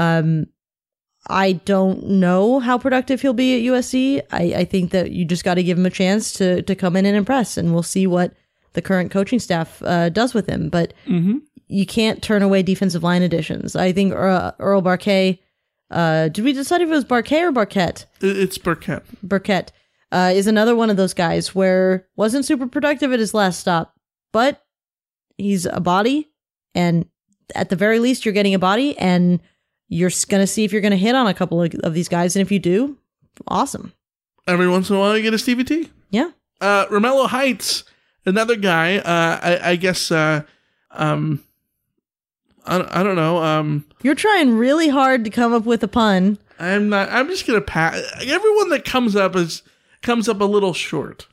I don't know how productive he'll be at USC. I think that you just got to give him a chance to come in and impress, and we'll see what the current coaching staff does with him. But you can't turn away defensive line additions. I think Earl Barquet, did we decide if it was Barquet or Barquette? It's Barquette. Barquette is another one of those guys where wasn't super productive at his last stop, but he's a body, and at the very least, you're getting a body, and you're going to see if you're going to hit on a couple of these guys. And if you do, awesome. Every once in a while, you get a Stevie T. Yeah. Romello Heights, another guy, I guess, I don't know. You're trying really hard to come up with a pun. I'm not. I'm just going to pass. Everyone that comes up a little short.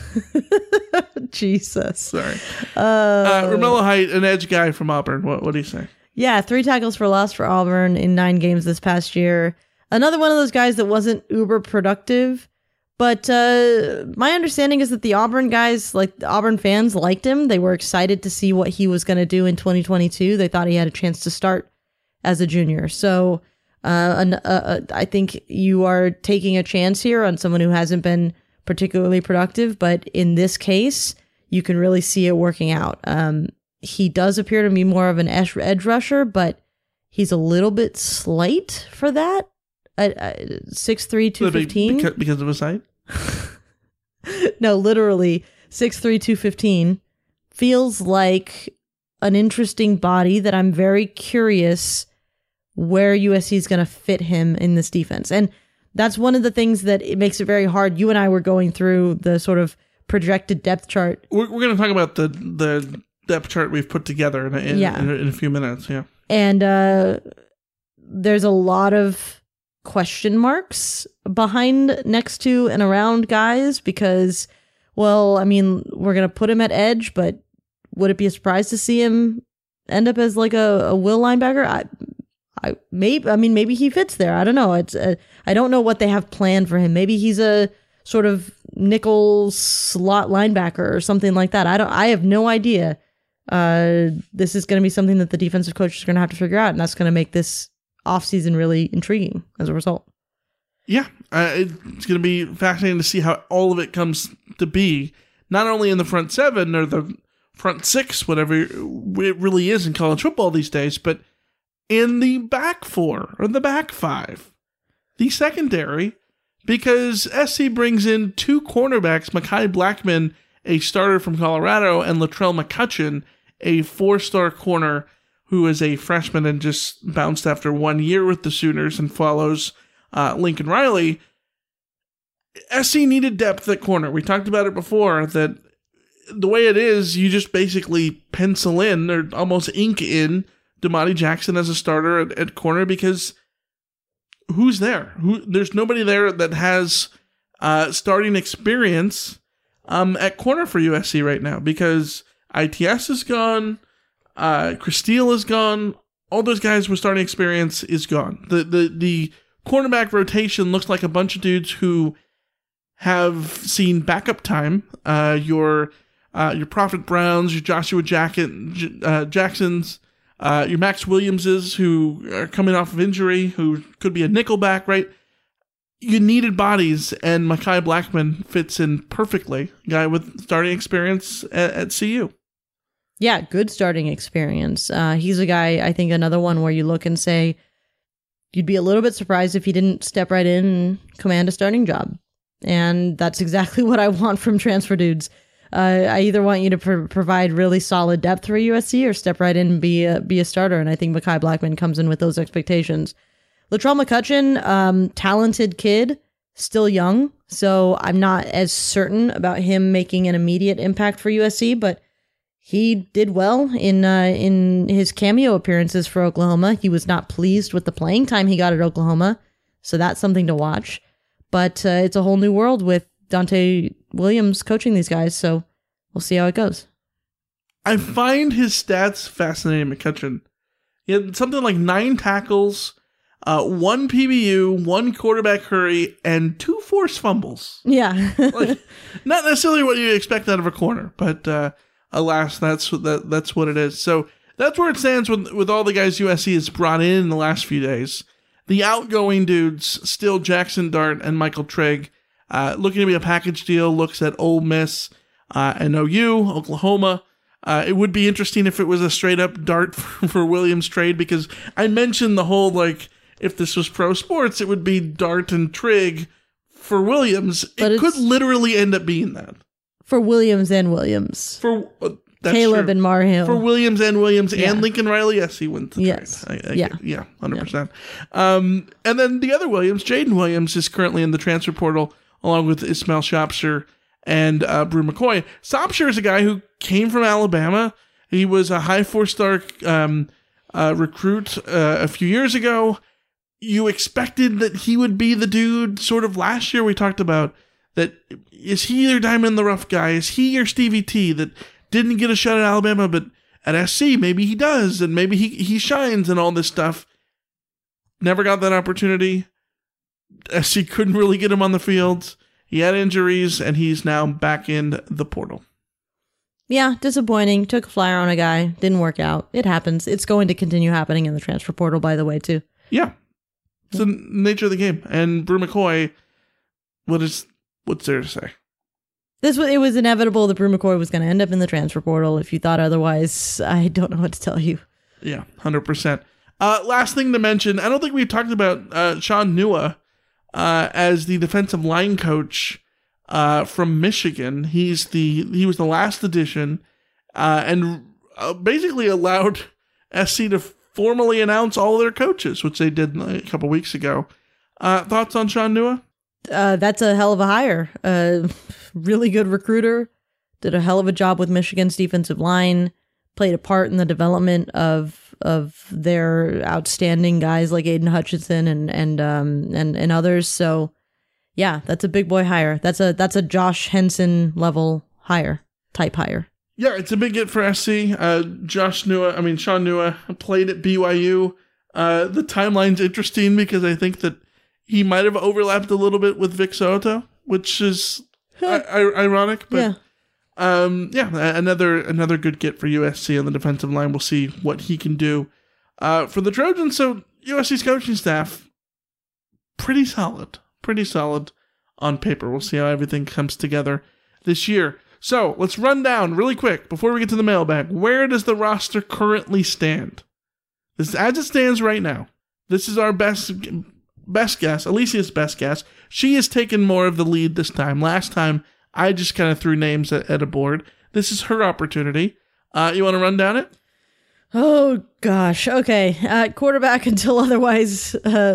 Jesus. Sorry. Romello Heights, an edge guy from Auburn. What do you say? Yeah, 3 tackles for loss for Auburn in 9 games this past year. Another one of those guys that wasn't uber productive, but my understanding is that the Auburn guys, like the Auburn fans, liked him. They were excited to see what he was going to do in 2022. They thought he had a chance to start as a junior. So I think you are taking a chance here on someone who hasn't been particularly productive, but in this case, you can really see it working out. He does appear to be more of an edge rusher, but he's a little bit slight for that. 6'3", 215. Because of his height? No, literally 6'3", 215. Feels like an interesting body that I'm very curious where USC is going to fit him in this defense. And that's one of the things that it makes it very hard. You and I were going through the sort of projected depth chart. We're going to talk about the depth chart we've put together in a few minutes. Yeah. And there's a lot of question marks behind, next to, and around guys because, well, I mean, we're going to put him at edge, but would it be a surprise to see him end up as like a will linebacker? Maybe he fits there. I don't know. I don't know what they have planned for him. Maybe he's a sort of nickel slot linebacker or something like that. I have no idea. This is going to be something that the defensive coach is going to have to figure out, and that's going to make this offseason really intriguing as a result. Yeah, it's going to be fascinating to see how all of it comes to be, not only in the front 7 or the front 6, whatever it really is in college football these days, but in the back 4 or the back 5, the secondary, because SC brings in 2 cornerbacks, Mekhi Blackman, a starter from Colorado, and Latrell McCutcheon, a 4-star corner who is a freshman and just bounced after 1 year with the Sooners and follows Lincoln Riley. SC needed depth at corner. We talked about it before, that the way it is, you just basically pencil in or almost ink in Damani Jackson as a starter at corner because who's there? There's nobody there that has starting experience at corner for USC right now, because ITS is gone, Christille is gone, all those guys with starting experience is gone. The cornerback rotation looks like a bunch of dudes who have seen backup time. Your Prophet Browns, your Joshua Jacksons, your Max Williamses, who are coming off of injury, who could be a nickelback, right? You needed bodies, and Mekhi Blackmon fits in perfectly. Guy with starting experience at CU. Yeah, good starting experience. He's a guy, I think, another one where you look and say, you'd be a little bit surprised if he didn't step right in and command a starting job. And that's exactly what I want from transfer dudes. I either want you to provide really solid depth for USC or step right in and be a starter. And I think Mekhi Blackmon comes in with those expectations. Latrell McCutcheon, talented kid, still young. So I'm not as certain about him making an immediate impact for USC, but he did well in his cameo appearances for Oklahoma. He was not pleased with the playing time he got at Oklahoma. So that's something to watch. But it's a whole new world with Dante Williams coaching these guys, so we'll see how it goes. I find his stats fascinating, McCutcheon. He had something like 9 tackles, 1 PBU, 1 quarterback hurry, and 2 forced fumbles. Yeah. Like, not necessarily what you expect out of a corner, but alas, that's what it is. So that's where it stands with all the guys USC has brought in the last few days. The outgoing dudes, still Jackson Dart and Michael Trigg, looking to be a package deal, looks at Ole Miss and OU, Oklahoma. It would be interesting if it was a straight up Dart for Williams trade, because I mentioned the whole, like, if this was pro sports, it would be Dart and Trigg for Williams. But it could literally end up being that. For Williams and Williams. For Caleb true. and Marhill. For Williams and Williams and Lincoln Riley. Yes, he went to trade. Yeah, 100%. And then the other Williams, Jaden Williams, is currently in the transfer portal, along with Ismail Shropshire and Brew McCoy. Shropshire is a guy who came from Alabama. He was a high 4-star recruit a few years ago. You expected that he would be the dude. Sort of last year we talked about that. Is he your diamond in the rough guy? Is he your Stevie T that didn't get a shot at Alabama, but at SC maybe he does, and maybe he shines and all this stuff? Never got that opportunity. SC couldn't really get him on the field. He had injuries, and he's now back in the portal. Yeah, disappointing. Took a flyer on a guy. Didn't work out. It happens. It's going to continue happening in the transfer portal, by the way, too. Yeah. It's the nature of the game. And Brew McCoy, what's there to say? It was inevitable that Brew McCoy was going to end up in the transfer portal. If you thought otherwise, I don't know what to tell you. Yeah, 100%. Last thing to mention, I don't think we've talked about Sean Nua as the defensive line coach from Michigan. He was the last addition and basically allowed SC to formally announce all their coaches, which they did a couple weeks ago. Thoughts on Sean Nua? That's a hell of a hire. Really good recruiter. Did a hell of a job with Michigan's defensive line. Played a part in the development of their outstanding guys like Aiden Hutchinson and others. So, yeah, that's a big boy hire. That's a Josh Henson level type hire. Yeah, it's a big get for SC. Sean Nua played at BYU. The timeline's interesting because I think that he might have overlapped a little bit with Vic Soto, which is ironic. But another good get for USC on the defensive line. We'll see what he can do for the Trojans. So USC's coaching staff, pretty solid on paper. We'll see how everything comes together this year. So let's run down really quick before we get to the mailbag. Where does the roster currently stand? This is as it stands right now. This is our best guess, Alicia's best guess. She has taken more of the lead this time. Last time, I just kind of threw names at a board. This is her opportunity. You want to run down it? Oh, gosh. Okay. Quarterback until otherwise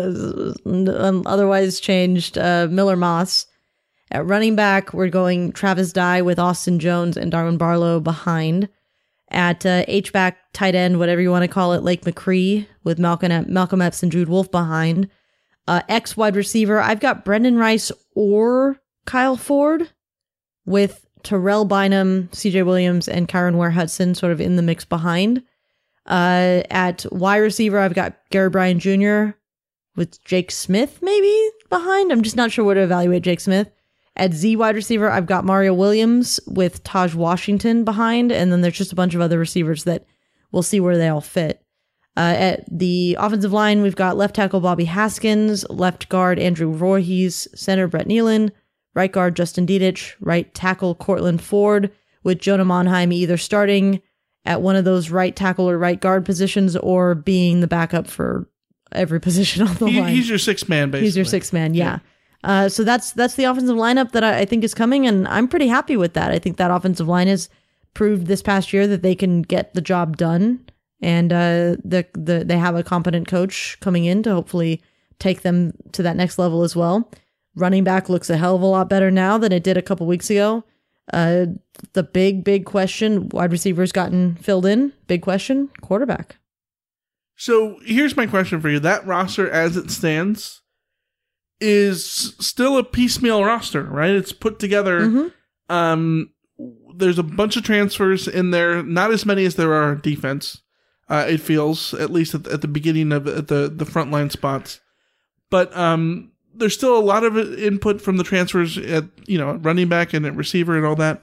changed, Miller Moss. At running back, we're going Travis Dye with Austin Jones and Darwin Barlow behind. At H-back, tight end, whatever you want to call it, Lake McCree with Malcolm Epps and Jude Wolf behind. Wide receiver, I've got Brendan Rice or Kyle Ford, with Terrell Bynum, CJ Williams, and Kyron Ware-Hudson sort of in the mix behind. At wide receiver, I've got Gary Bryant Jr. with Jake Smith maybe behind. I'm just not sure where to evaluate Jake Smith. At Z wide receiver, I've got Mario Williams with Taj Washington behind, and then there's just a bunch of other receivers that we'll see where they all fit. At the offensive line, we've got left tackle Bobby Haskins, left guard Andrew Voorhees, center Brett Nealon, right guard Justin Dietich, right tackle Cortland Ford, with Jonah Monheim either starting at one of those right tackle or right guard positions or being the backup for every position on the line. He's your sixth man, basically. He's your sixth man, yeah. So that's the offensive lineup that I think is coming, and I'm pretty happy with that. I think that offensive line has proved this past year that they can get the job done, and they have a competent coach coming in to hopefully take them to that next level as well. Running back looks a hell of a lot better now than it did a couple weeks ago. The big question, wide receivers gotten filled in. Big question, quarterback. So here's my question for you. That roster as it stands is still a piecemeal roster, right? It's put together. Mm-hmm. There's a bunch of transfers in there, not as many as there are defense. It feels, at least at the beginning of the frontline spots. But there's still a lot of input from the transfers at running back and at receiver and all that.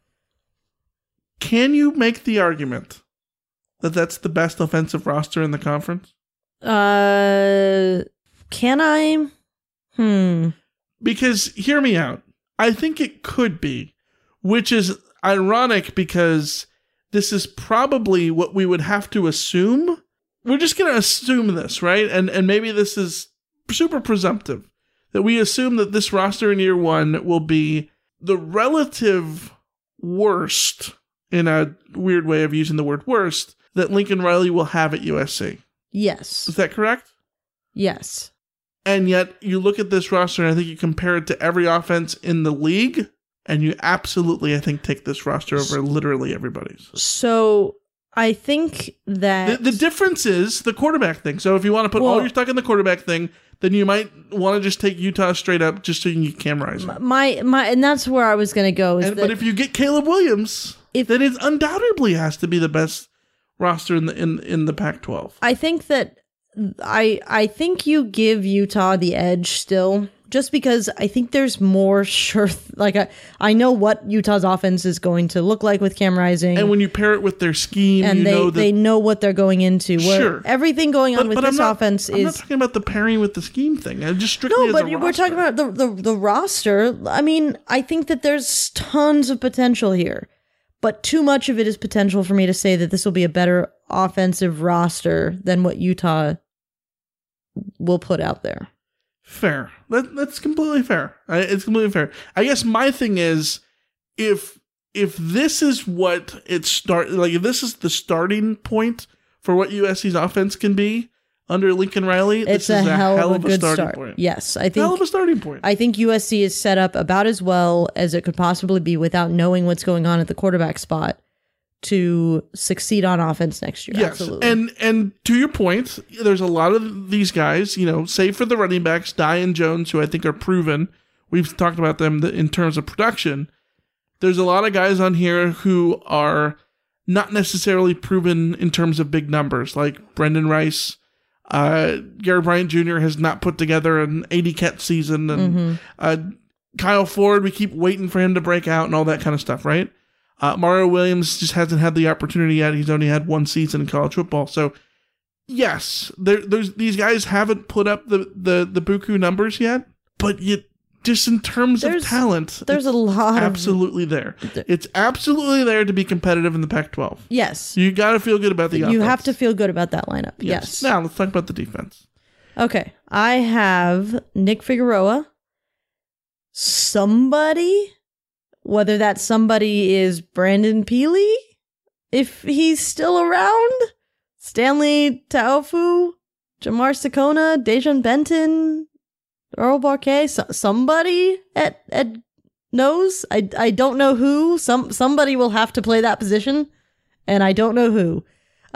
Can you make the argument that that's the best offensive roster in the conference? Can I? Because hear me out. I think it could be, which is ironic because this is probably what we would have to assume. We're just going to assume this, right? And maybe this is super presumptive, that we assume that this roster in year one will be the relative worst, in a weird way of using the word worst, that Lincoln Riley will have at USC. Yes. Is that correct? Yes. And yet you look at this roster and I think you compare it to every offense in the league, and you absolutely, I think, take this roster over literally everybody's. So I think that the difference is the quarterback thing. So if you want to put all your stock in the quarterback thing, then you might want to just take Utah straight up just so you can get Cam Rising. And that's where I was going to go. But if you get Caleb Williams, then it undoubtedly has to be the best roster in the Pac-12. I think that I think you give Utah the edge still, just because I think there's more sure. I know what Utah's offense is going to look like with Cam Rising, and when you pair it with their scheme, and they know what they're going into. Sure, everything going on with this offense is. I'm not talking about the pairing with the scheme thing. I'm just strictly we're talking about the roster. I mean, I think that there's tons of potential here, but too much of it is potential for me to say that this will be a better offensive roster than what Utah will put out there. Fair. That's completely fair. It's completely fair. I guess my thing is, if this is what it if this is the starting point for what USC's offense can be under Lincoln Riley, this is a hell of a good starting point. Yes, I think hell of a starting point. I think USC is set up about as well as it could possibly be without knowing what's going on at the quarterback spot to succeed on offense next year. Yes. Absolutely. And to your point, there's a lot of these guys, save for the running backs, Dye and Jones, who I think are proven. We've talked about them in terms of production. There's a lot of guys on here who are not necessarily proven in terms of big numbers, like Brendan Rice. Gary Bryant Jr. has not put together an 80 catch season. And Kyle Ford, we keep waiting for him to break out and all that kind of stuff, right? Mario Williams just hasn't had the opportunity yet. He's only had one season in college football. So, yes, these guys haven't put up the buku numbers yet, but just in terms of talent, there's a lot absolutely there. It's absolutely there to be competitive in the Pac-12. Yes. You got to feel good about the offense. You have to feel good about that lineup. Yes. Now, let's talk about the defense. Okay. I have Nick Figueroa. Somebody, whether that somebody is Brandon Peely, if he's still around, Stanley Taufu, Jamar Sakona, Dejan Benton, Earl Barquet, somebody at knows. I don't know who. Somebody will have to play that position, and I don't know who.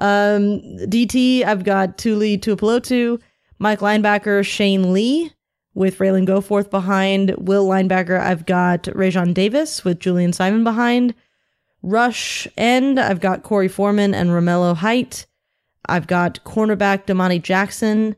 DT, I've got Tuli Tuipulotu, Mike linebacker Shane Lee, with Raylan Goforth behind. Will linebacker, I've got Rajon Davis with Julian Simon behind. Rush end, I've got Corey Foreman and Romello Height. I've got cornerback Damani Jackson.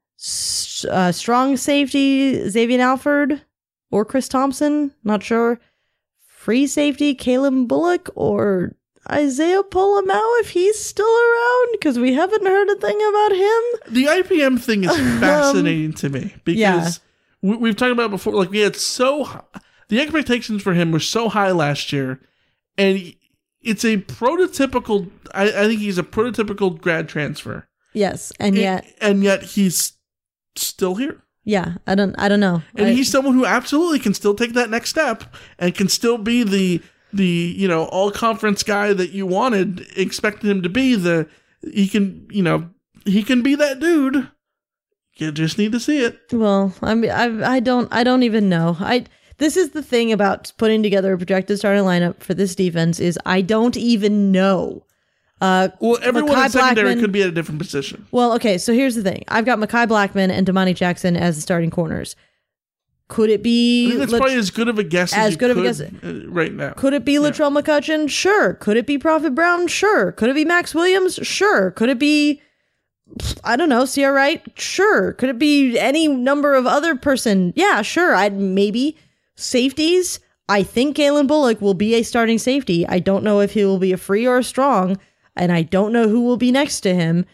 Strong safety Xavier Alford or Chris Thompson, not sure. Free safety Caleb Bullock or Isaiah Polamau if he's still around, because we haven't heard a thing about him. The IPM thing is fascinating to me because we've talked about it before. Like, we had the expectations for him were so high last year, and it's a prototypical. I think he's a prototypical grad transfer. Yes, and yet he's still here. Yeah, I don't know. And he's someone who absolutely can still take that next step and can still be the all conference guy that you expected him to be. He can be that dude. You just need to see it. Well, I don't even know. This is the thing about putting together a projected starting lineup for this defense is I don't even know. Well, everyone Mekhi in secondary Blackmon could be at a different position. Well, okay, so here's the thing. I've got Mekhi Blackmon and Damani Jackson as the starting corners. Could it be... I think that's probably as good of a guess as you could right now. Could it be Latrell McCutcheon? Sure. Could it be Prophet Brown? Sure. Could it be Max Williams? Sure. Could it be, I don't know, Sierra Wright? Sure. Could it be any number of other person? Yeah, sure. Maybe. Safeties? I think Galen Bullock will be a starting safety. I don't know if he will be a free or a strong, and I don't know who will be next to him.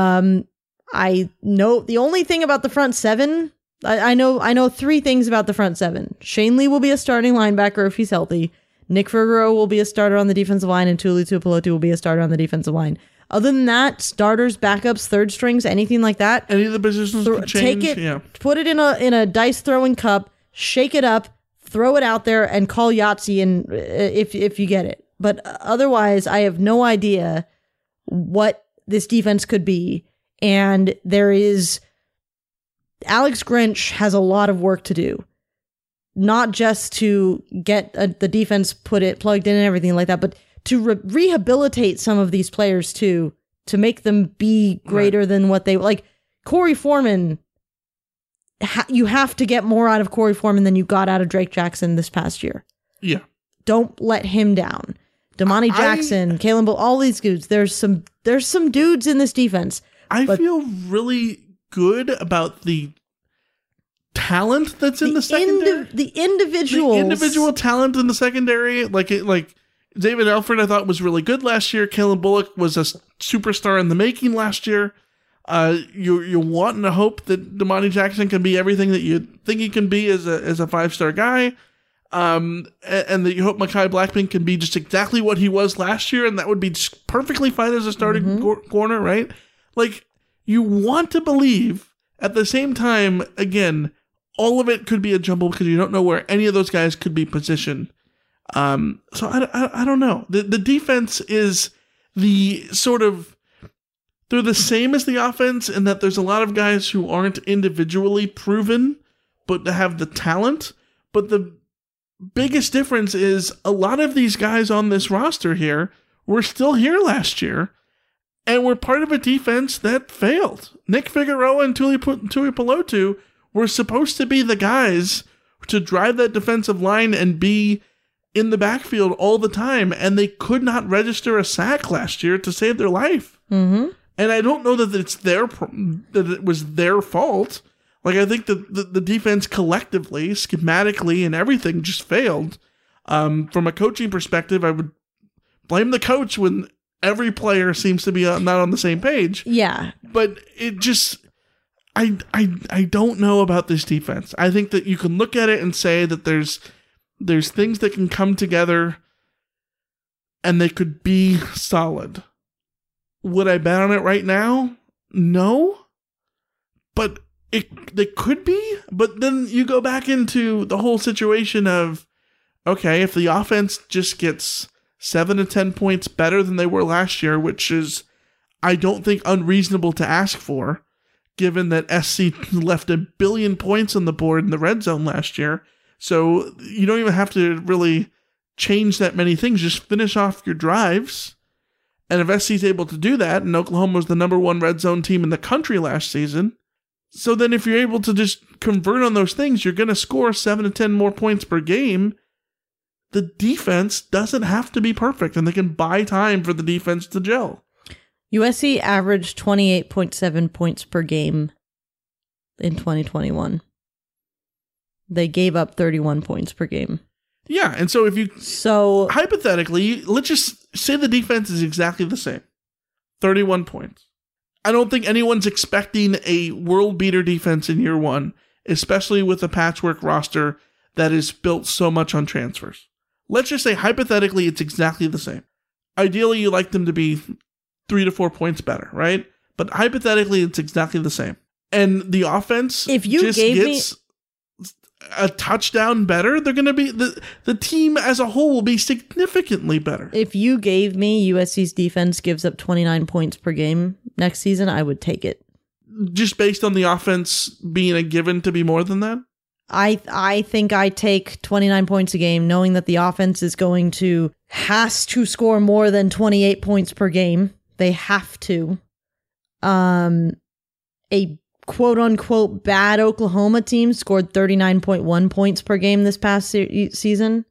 I know the only thing about the front seven... I know three things about the front seven. Shane Lee will be a starting linebacker if he's healthy. Nick Figueroa will be a starter on the defensive line, and Tuli Tuipulotu will be a starter on the defensive line. Other than that, starters, backups, third strings, anything like that. Any of the positions can change. Take it, put it in a dice throwing cup, shake it up, throw it out there, and call Yahtzee and if you get it. But otherwise, I have no idea what this defense could be, and there is. Alex Grinch has a lot of work to do, not just to get the defense plugged in and everything like that, but to rehabilitate some of these players too, to make them be greater than what they like. Corey Foreman, you have to get more out of Corey Foreman than you got out of Drake Jackson this past year. Yeah, don't let him down. Damani Jackson, Kalen Bull, all these dudes. There's some dudes in this defense. I feel really good about the talent that's in the secondary. The individual talent in the secondary, like David Alford, I thought was really good last year. Caleb Bullock was a superstar in the making last year. You're wanting to hope that Damani Jackson can be everything that you think he can be as a 5-star guy, and that you hope Mekhi Blackmon can be just exactly what he was last year, and that would be just perfectly fine as a starting corner, right? Like, you want to believe. At the same time, again, all of it could be a jumble because you don't know where any of those guys could be positioned. So I don't know. The defense is the sort of, they're the same as the offense in that there's a lot of guys who aren't individually proven, but have the talent. But the biggest difference is a lot of these guys on this roster here were still here last year. And we're part of a defense that failed. Nick Figueroa and Tuli Tuipulotu were supposed to be the guys to drive that defensive line and be in the backfield all the time, and they could not register a sack last year to save their life. Mm-hmm. And I don't know that it was their fault. Like, I think that the defense collectively, schematically, and everything just failed. From a coaching perspective, I would blame the coach when every player seems to be not on the same page. Yeah. But it just, I don't know about this defense. I think that you can look at it and say that there's things that can come together and they could be solid. Would I bet on it right now? No. But they could be. But then you go back into the whole situation of, okay, if the offense just gets 7 to 10 points better than they were last year, which is, I don't think, unreasonable to ask for, given that SC left 1 billion points on the board in the red zone last year. So you don't even have to really change that many things. Just finish off your drives. And if SC's able to do that, and Oklahoma was the #1 red zone team in the country last season, So then if you're able to just convert on those things, you're going to score 7 to 10 more points per game. The defense doesn't have to be perfect, and they can buy time for the defense to gel. USC averaged 28.7 points per game in 2021. They gave up 31 points per game. Yeah, and so So hypothetically, let's just say the defense is exactly the same. 31 points. I don't think anyone's expecting a world beater defense in year one, especially with a patchwork roster that is built so much on transfers. Let's just say hypothetically it's exactly the same. Ideally, you like them to be 3 to 4 points better, right? But hypothetically, it's exactly the same. And the offense if you just gave gets a touchdown better, they're going to be the team as a whole will be significantly better. If you gave me USC's defense gives up 29 points per game next season, I would take it. Just based on the offense being a given to be more than that? I think I take 29 points a game, knowing that the offense has to score more than 28 points per game. They have to. A quote unquote bad Oklahoma team scored 39.1 points per game this past season.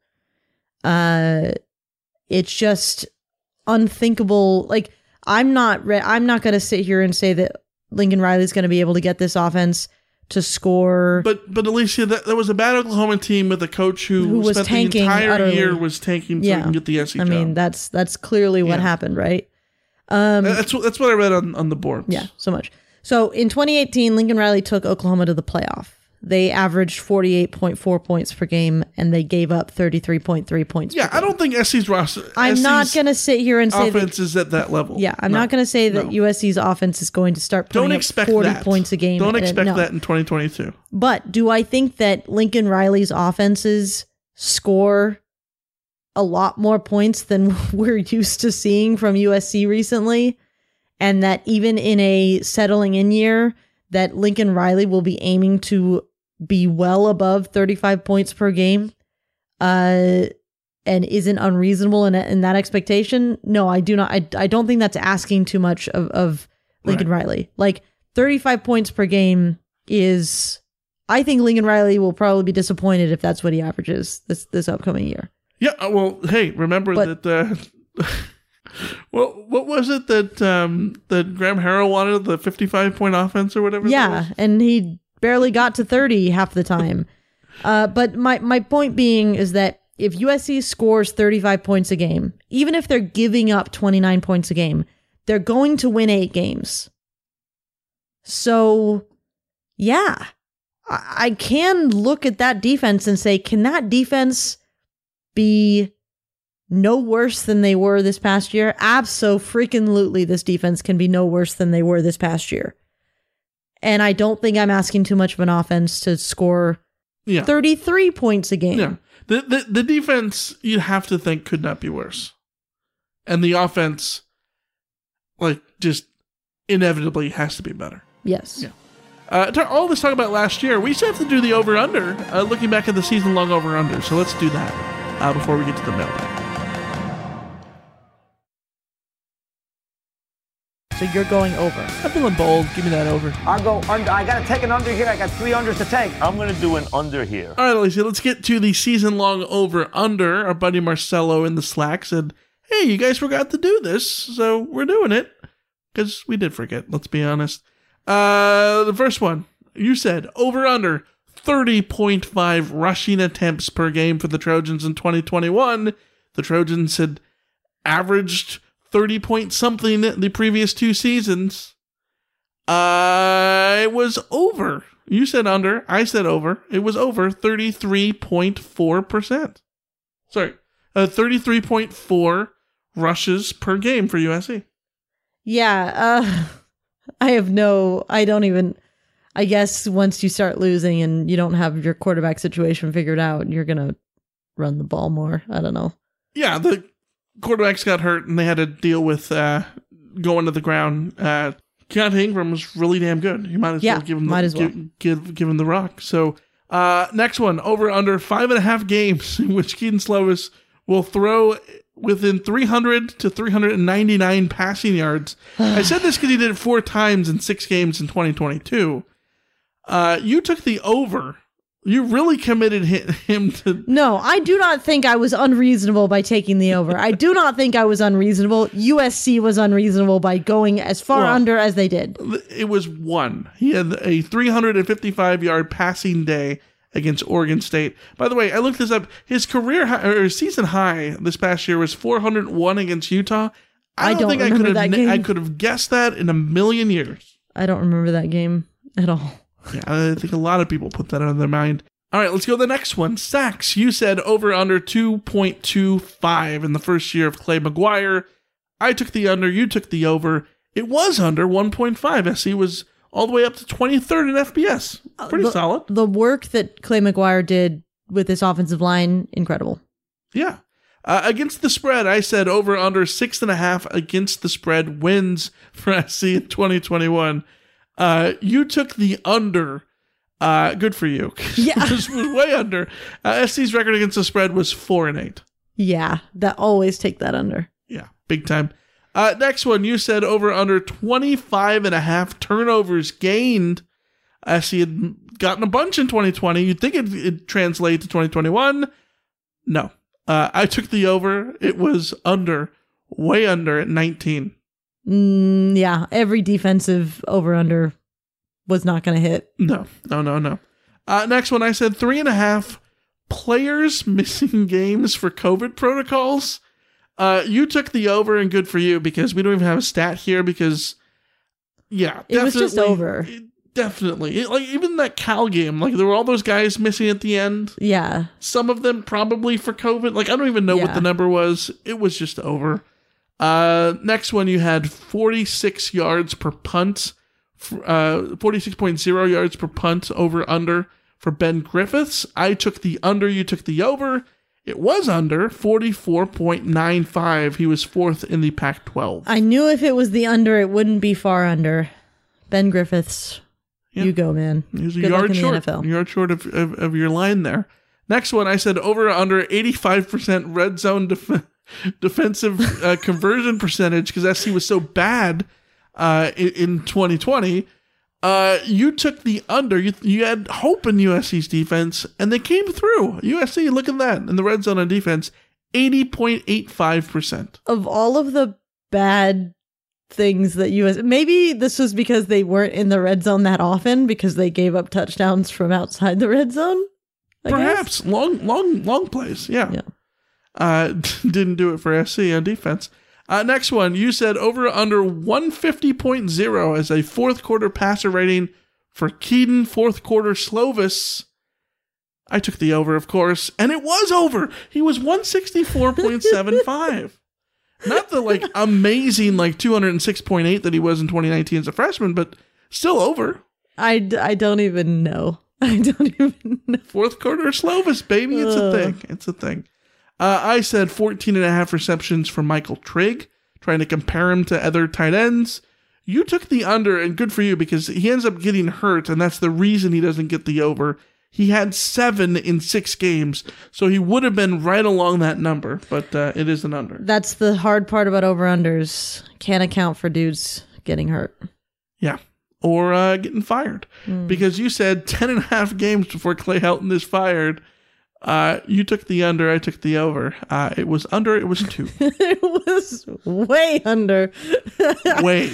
It's just unthinkable. Like, I'm not going to sit here and say that Lincoln Riley's going to be able to get this offense to score. But Alicia, that was a bad Oklahoma team with a coach who was spent tanking the entire utterly. year was tanking so he can get the SEC job. I mean, that's clearly what happened, right? That's what I read on the boards. Yeah, so much. So in 2018, Lincoln Riley took Oklahoma to the playoff. They averaged 48.4 points per game, and they gave up 33.3 points per game. I don't think SC's roster... I'm not going to sit here and say offense is at that level. Yeah, I'm not going to say that USC's offense is going to start putting up 40 points a game. Don't expect that in 2022. But do I think that Lincoln Riley's offenses score a lot more points than we're used to seeing from USC recently? And that even in a settling in year, that Lincoln Riley will be aiming to be well above 35 points per game, and isn't unreasonable in that expectation? No, I do not. I don't think that's asking too much of Lincoln Riley. Like 35 points per game is, I think Lincoln Riley will probably be disappointed if that's what he averages this upcoming year. Yeah, well, hey, remember that... Well, what was it that Graham Harrell wanted, the 55-point offense or whatever? Yeah, and he barely got to 30 half the time. But my point being is that if USC scores 35 points a game, even if they're giving up 29 points a game, they're going to win 8 games. So, yeah, I can look at that defense and say, can that defense be no worse than they were this past year? Abso-freaking-lutely, this defense can be no worse than they were this past year. And I don't think I'm asking too much of an offense to score 33 points a game. Yeah. The defense, you'd have to think, could not be worse. And the offense, just inevitably has to be better. Yes. Yeah. All this talk about last year, we still have to do the over-under, looking back at the season-long over-under. So let's do that before we get to the mailbag. So you're going over. I'm feeling bold. Give me that over. I'll go under. I got to take an under here. I got 3 unders to take. I'm going to do an under here. All right, Alicia, let's get to the season-long over-under. Our buddy Marcelo in the Slack said, hey, you guys forgot to do this, so we're doing it. Because we did forget, let's be honest. The first one, you said over-under 30.5 rushing attempts per game for the Trojans in 2021. The Trojans had averaged 30-point-something the previous 2 seasons. I was over. You said under. I said over. It was over 33.4%. Sorry. 33.4 rushes per game for USC. Yeah. I guess once you start losing and you don't have your quarterback situation figured out, you're going to run the ball more. I don't know. Yeah, the quarterbacks got hurt and they had to deal with going to the ground. Keontae Ingram was really damn good. You might as well give him give him the rock. So next one, over under 5.5 games in which Keaton Slovis will throw within 300 to 399 passing yards. I said this because he did it 4 times in 6 games in 2022. You took the over. You really committed him to... No, I do not think I was unreasonable by taking the over. I do not think I was unreasonable. USC was unreasonable by going as far under as they did. It was one. He had a 355-yard passing day against Oregon State. By the way, I looked this up. His career high, or season high this past year was 401 against Utah. I don't think I could have guessed that in a million years. I don't remember that game at all. Yeah, I think a lot of people put that on their mind. All right, let's go to the next one. Sacks. You said over under 2.25 in the first year of Clay McGuire. I took the under. You took the over. It was under 1.5. SC was all the way up to 23rd in FBS. Pretty solid. The work that Clay McGuire did with this offensive line, incredible. Yeah. Against the spread, I said over under 6.5 against the spread wins for SC in 2021. You took the under. Good for you. Yeah. This was way under. SC's record against the spread was 4-8. Yeah, that always take that under. Yeah, big time. Next one, you said over under 25.5 turnovers gained. SC had gotten a bunch in 2020. You'd think it'd translate to 2021. No. I took the over. It was under, way under at 19. Yeah, every defensive over-under was not going to hit. No. Next one, I said 3.5 players missing games for COVID protocols. You took the over, and good for you, because we don't even have a stat here because, yeah. It was just over. Definitely. Even that Cal game, there were all those guys missing at the end. Yeah. Some of them probably for COVID. I don't even know what the number was. It was just over. Next one, you had 46 yards per punt, 46.0 yards per punt over under for Ben Griffiths. I took the under, you took the over. It was under 44.95. He was fourth in the Pac-12. I knew if it was the under, it wouldn't be far under. Ben Griffiths, you go, man. He was a yard short. Yard short of your line there. Next one, I said over under 85% red zone defensive conversion percentage because SC was so bad in 2020. You took the under. You had hope in USC's defense, and they came through. USC, look at that. In the red zone on defense, 80.85%. Of all of the bad things that maybe this was because they weren't in the red zone that often because they gave up touchdowns from outside the red zone. Perhaps. Long plays. Yeah. Didn't do it for SC on defense. Next one, you said over under 150.0 as a fourth quarter passer rating for Keaton, fourth quarter Slovis. I took the over, of course, and it was over. He was 164.75. Not the amazing 206.8 that he was in 2019 as a freshman, but still over. I don't even know. I don't even know. Fourth quarter Slovis, baby. It's a thing. It's a thing. I said 14.5 receptions for Michael Trigg, trying to compare him to other tight ends. You took the under, and good for you because he ends up getting hurt, and that's the reason he doesn't get the over. He had 7 in 6 games, so he would have been right along that number, but it is an under. That's the hard part about over-unders. Can't account for dudes getting hurt. Yeah, or getting fired. Because you said 10.5 games before Clay Helton is fired. You took the under, I took the over. It was under, it was 2. It was way under. way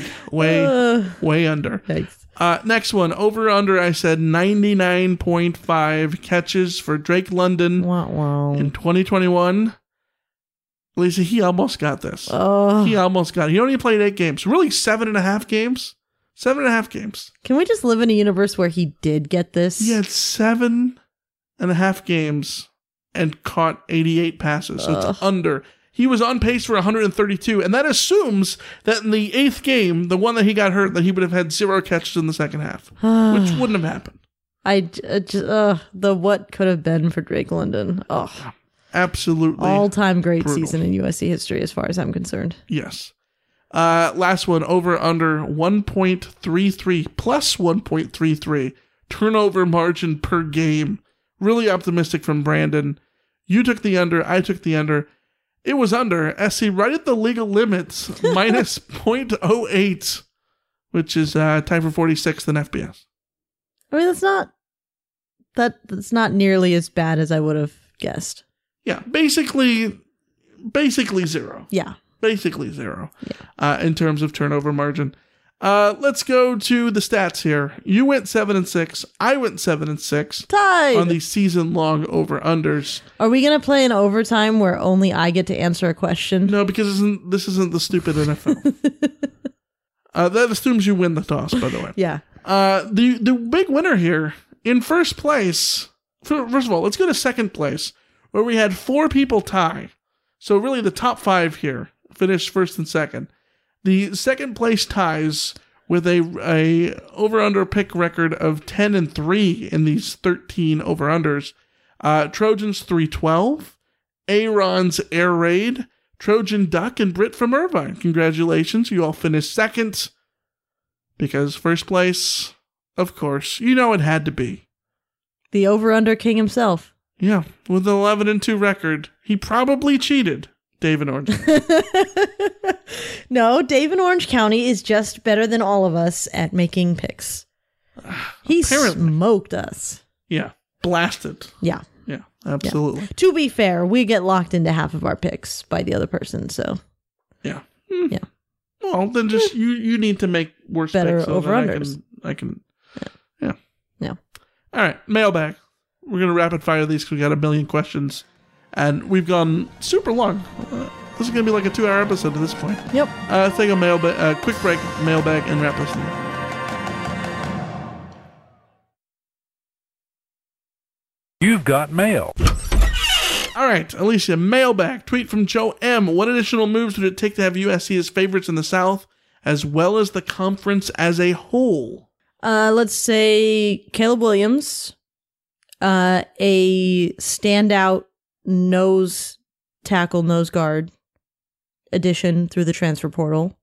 under. Thanks. Next one, over under, I said 99.5 catches for Drake London in 2021. Lisa, he almost got this. He almost got it. He only played 8 games. Really, 7.5 games? 7.5 games. Can we just live in a universe where he did get this? He had 7.5 games and caught 88 passes. So it's under. He was on pace for 132, and that assumes that in the 8th game, the one that he got hurt, that he would have had 0 catches in the second half, which wouldn't have happened. The what could have been for Drake London. Absolutely. All-time great brutal. season in USC history as far as I'm concerned. Yes. Last one, over under 1.33, plus 1.33 turnover margin per game. Really optimistic from Brandon. You took the under, I took the under. It was under. SC right at the legal limits, minus 0.08, which is tied for 46th in FBS. I mean, that's not nearly as bad as I would have guessed. Yeah, basically zero. Yeah. Basically zero in terms of turnover margin. Let's go to the stats here. You went 7-6. I went 7-6. Tied on the season-long over-unders. Are we going to play an overtime where only I get to answer a question? No, because this isn't the stupid NFL. That assumes you win the toss, by the way. Yeah. The big winner here, in first place, first of all, let's go to second place, where we had 4 people tie. So really the top 5 here finished first and second. The second place ties with a over-under pick record of 10-3 in these 13 over-unders. Trojans 312, Aaron's Air Raid, Trojan Duck, and Britt from Irvine. Congratulations, you all finished second. Because first place, of course, you know it had to be the over-under king himself. Yeah, with an 11-2 record. He probably cheated, David Orange. No, David Orange County is just better than all of us at making picks. He smoked us. Yeah, blasted. Yeah. Yeah, absolutely. Yeah. To be fair, we get locked into half of our picks by the other person, so. Yeah. Yeah. Well, then just you need to make worse better picks so over-unders. I can. Yeah. All right, mailbag. We're going to rapid fire these because we got a million questions. And we've gone super long. This is going to be like a 2-hour episode at this point. Yep. Take a quick break, mailbag, and wrap this thing up. You've got mail. All right, Alicia, mailbag. Tweet from Joe M. What additional moves would it take to have USC as favorites in the South, as well as the conference as a whole? Let's say Caleb Williams, a standout nose guard addition through the transfer portal,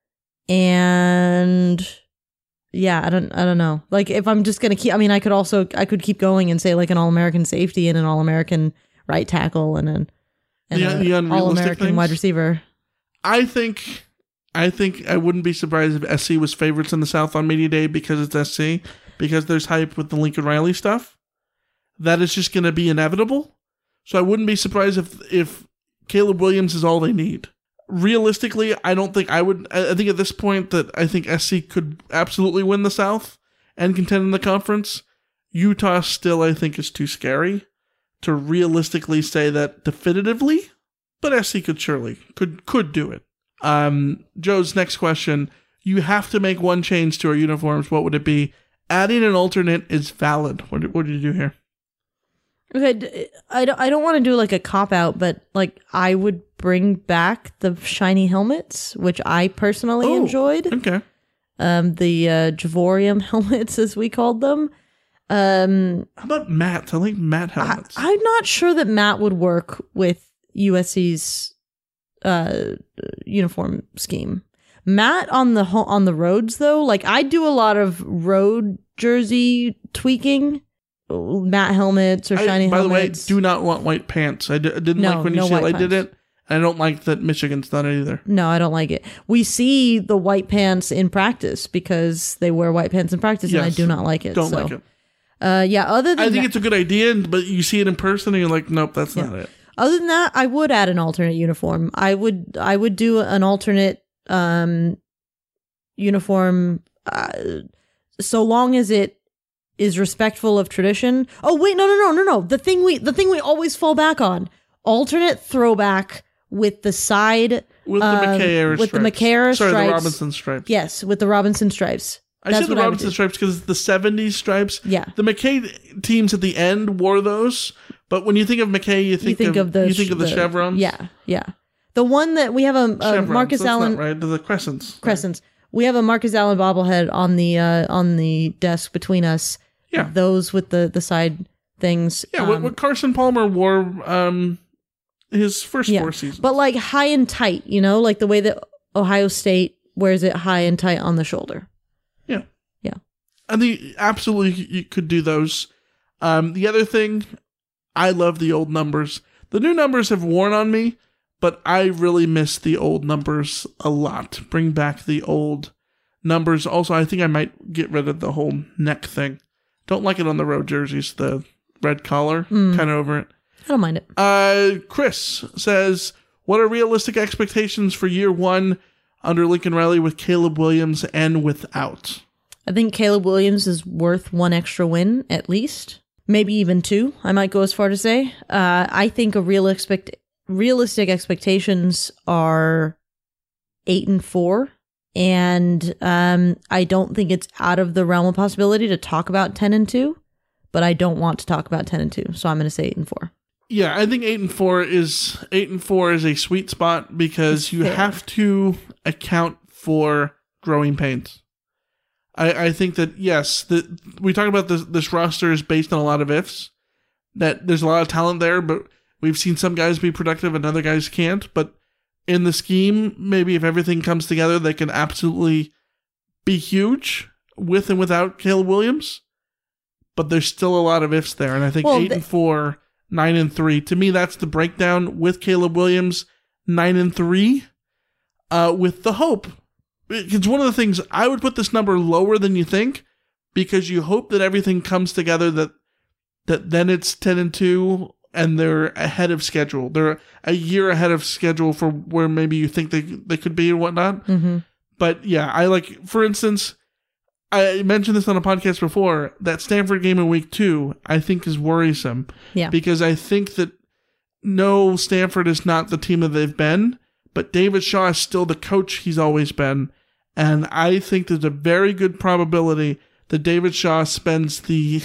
and yeah, I don't know. Like, if I'm just gonna keep, I mean, I could keep going and say like an All-American safety and an All-American right tackle and an All-American wide receiver. I think I wouldn't be surprised if SC was favorites in the South on Media Day because it's SC, because there's hype with the Lincoln Riley stuff. That is just going to be inevitable. So I wouldn't be surprised if Caleb Williams is all they need. Realistically, I don't think I would. I think at this point that I think SC could absolutely win the South and contend in the conference. Utah still, I think, is too scary to realistically say that definitively, but SC could do it. Joe's next question: you have to make one change to our uniforms. What would it be? Adding an alternate is valid. What did you do here? Okay, I don't want to do like a cop out, but like I would bring back the shiny helmets, which I personally enjoyed. Okay. The Javorium helmets, as we called them. How about matte? I like matte helmets. I'm not sure that matte would work with USC's uniform scheme. Matte on the roads, though, like I do a lot of road jersey tweaking. Matte helmets or shiny helmets. By the way, do not want white pants. I didn't like when UCLA did it. And I don't like that Michigan's done it either. No, I don't like it. We see the white pants in practice because they wear white pants in practice, and I do not like it. Don't like it. Other than I think it's a good idea, but you see it in person and you're like, nope, that's not it. Other than that, I would add an alternate uniform. I would do an alternate uniform so long as it is respectful of tradition. Oh wait, no. The thing we always fall back on: alternate throwback with the side with the McKay era stripes. The McKay era stripes. Sorry, the Robinson stripes. Yes, with the Robinson stripes. I said the Robinson stripes because it's the 70s stripes. Yeah. The McKay teams at the end wore those, but when you think of McKay, you think of the chevrons. Yeah. The one that we have a Marcus Allen. Not right, the crescents. Crescents. Right. We have a Marcus Allen bobblehead on the desk between us. Yeah. Those with the side things. Yeah, what Carson Palmer wore his first 4 seasons. But like high and tight, like the way that Ohio State wears it high and tight on the shoulder. Yeah. Yeah. I think absolutely you could do those. The other thing, I love the old numbers. The new numbers have worn on me, but I really miss the old numbers a lot. Bring back the old numbers. Also, I think I might get rid of the whole neck thing. Don't like it on the road jerseys, the red collar. Kind of over it. I don't mind it. Chris says, what are realistic expectations for year one under Lincoln Riley with Caleb Williams and without? I think Caleb Williams is worth one extra win, at least. Maybe even two, I might go as far to say. I think realistic expectations are 8-4. And I don't think it's out of the realm of possibility to talk about 10-2, but I don't want to talk about 10-2, so I'm going to say 8-4. Yeah, I think 8-4 is a sweet spot because you have to account for growing pains. I think that, yes, we talk about this roster is based on a lot of ifs, that there's a lot of talent there, but we've seen some guys be productive and other guys can't. But in the scheme, maybe if everything comes together, they can absolutely be huge with and without Caleb Williams. But there's still a lot of ifs there. And I think 8-4, 9-3, to me, that's the breakdown with Caleb Williams, 9-3, with the hope. It's one of the things, I would put this number lower than you think, because you hope that everything comes together, that then it's 10-2 and they're ahead of schedule. They're a year ahead of schedule for where maybe you think they could be and whatnot. Mm-hmm. But yeah, I like, for instance, I mentioned this on a podcast before, that Stanford game in week 2, I think is worrisome. Yeah. Because I think that no, Stanford is not the team that they've been, but David Shaw is still the coach he's always been. And I think there's a very good probability that David Shaw spends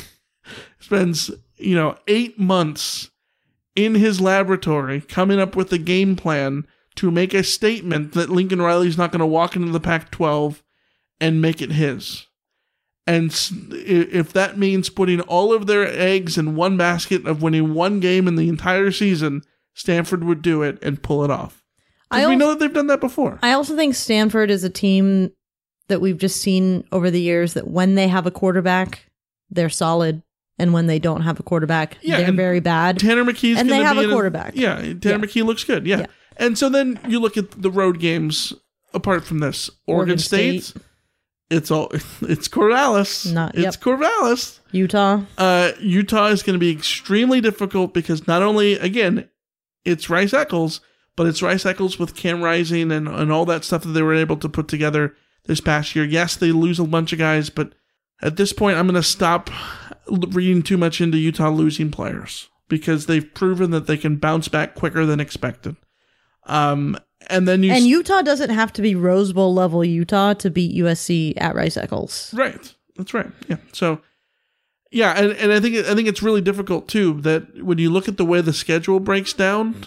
8 months in his laboratory coming up with a game plan to make a statement that Lincoln Riley's not going to walk into the Pac-12 and make it his. And if that means putting all of their eggs in one basket of winning one game in the entire season, Stanford would do it and pull it off. We know that they've done that before. I also think Stanford is a team that we've just seen over the years that when they have a quarterback, they're solid. And when they don't have a quarterback, they're very bad. Tanner McKee's and they have a quarterback. Tanner McKee looks good. Yeah. And so then you look at the road games apart from this. Oregon State. It's Corvallis. It's Corvallis. Utah. Utah is going to be extremely difficult because not only, again, it's Rice Eccles, but it's Rice Eccles with Cam Rising and all that stuff that they were able to put together this past year. Yes, they lose a bunch of guys, but at this point, I'm going to stop reading too much into Utah losing players because they've proven that they can bounce back quicker than expected. And Utah doesn't have to be Rose Bowl level Utah to beat USC at Rice Eccles. Right. That's right. Yeah. So, yeah, and I think it's really difficult too that when you look at the way the schedule breaks down,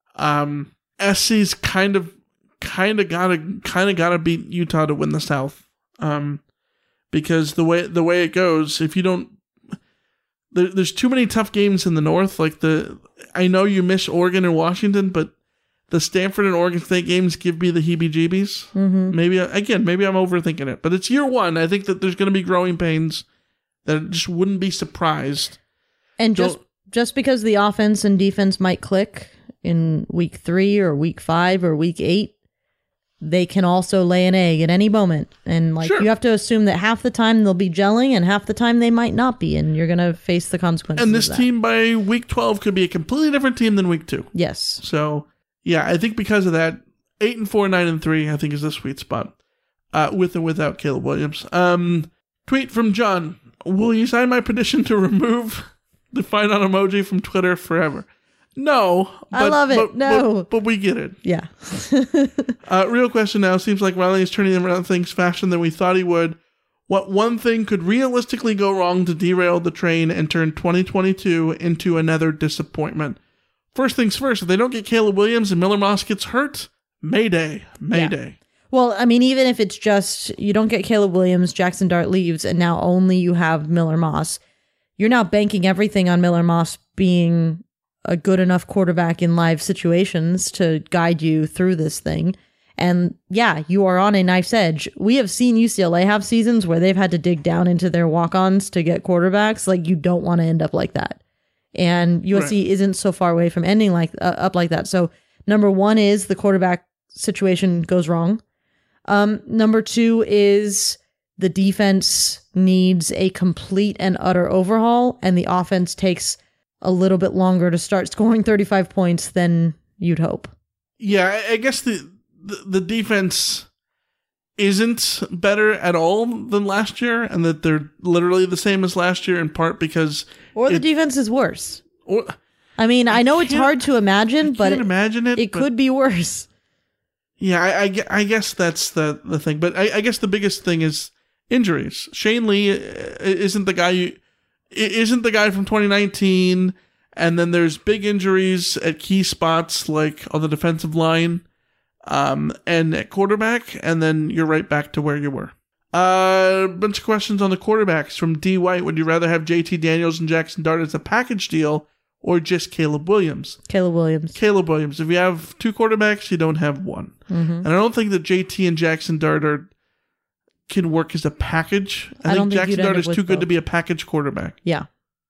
SC's kind of gotta beat Utah to win the South. Because the way it goes, if you don't, there's too many tough games in the North. I know you miss Oregon and Washington, but the Stanford and Oregon State games give me the heebie-jeebies. Mm-hmm. Maybe I'm overthinking it, but it's year one. I think that there's going to be growing pains that I just wouldn't be surprised. And just because the offense and defense might click in week 3 or week 5 or week 8, they can also lay an egg at any moment. And you have to assume that half the time they'll be gelling and half the time they might not be. And you're going to face the consequences. And this team by week 12 could be a completely different team than week 2. Yes. So, yeah, I think because of that, 8-4, 9-3, I think is the sweet spot with and without Caleb Williams. Tweet from John. Will you sign my petition to remove the fight on emoji from Twitter forever? No. I love it. But we get it. Yeah. Real question now. Seems like Riley is turning around things faster than we thought he would. What one thing could realistically go wrong to derail the train and turn 2022 into another disappointment? First things first, if they don't get Caleb Williams and Miller Moss gets hurt, Mayday. Yeah. Well, I mean, even if it's just you don't get Caleb Williams, Jackson Dart leaves, and now only you have Miller Moss, you're now banking everything on Miller Moss being a good enough quarterback in live situations to guide you through this thing. And yeah, you are on a knife's edge. We have seen UCLA have seasons where they've had to dig down into their walk-ons to get quarterbacks. You don't want to end up like that. And USC isn't so far away from ending up like that. So number one is the quarterback situation goes wrong. Number two is the defense needs a complete and utter overhaul, and the offense takes a little bit longer to start scoring 35 points than you'd hope. Yeah, I guess the defense isn't better at all than last year, and that they're literally the same as last year in part because... Or the defense is worse. I mean, I know it's hard to imagine, but it could be worse. Yeah, I guess that's the thing. But I guess the biggest thing is injuries. Shane Lee isn't the guy from 2019, and then there's big injuries at key spots like on the defensive line and at quarterback, and then you're right back to where you were. A bunch of questions on the quarterbacks from D. White. Would you rather have JT Daniels and Jackson Dart as a package deal or just Caleb Williams? Caleb Williams. If you have two quarterbacks, you don't have one. Mm-hmm. And I don't think that JT and Jackson Dart can work as a package. I think Jackson Dart is too good to be a package quarterback. Yeah.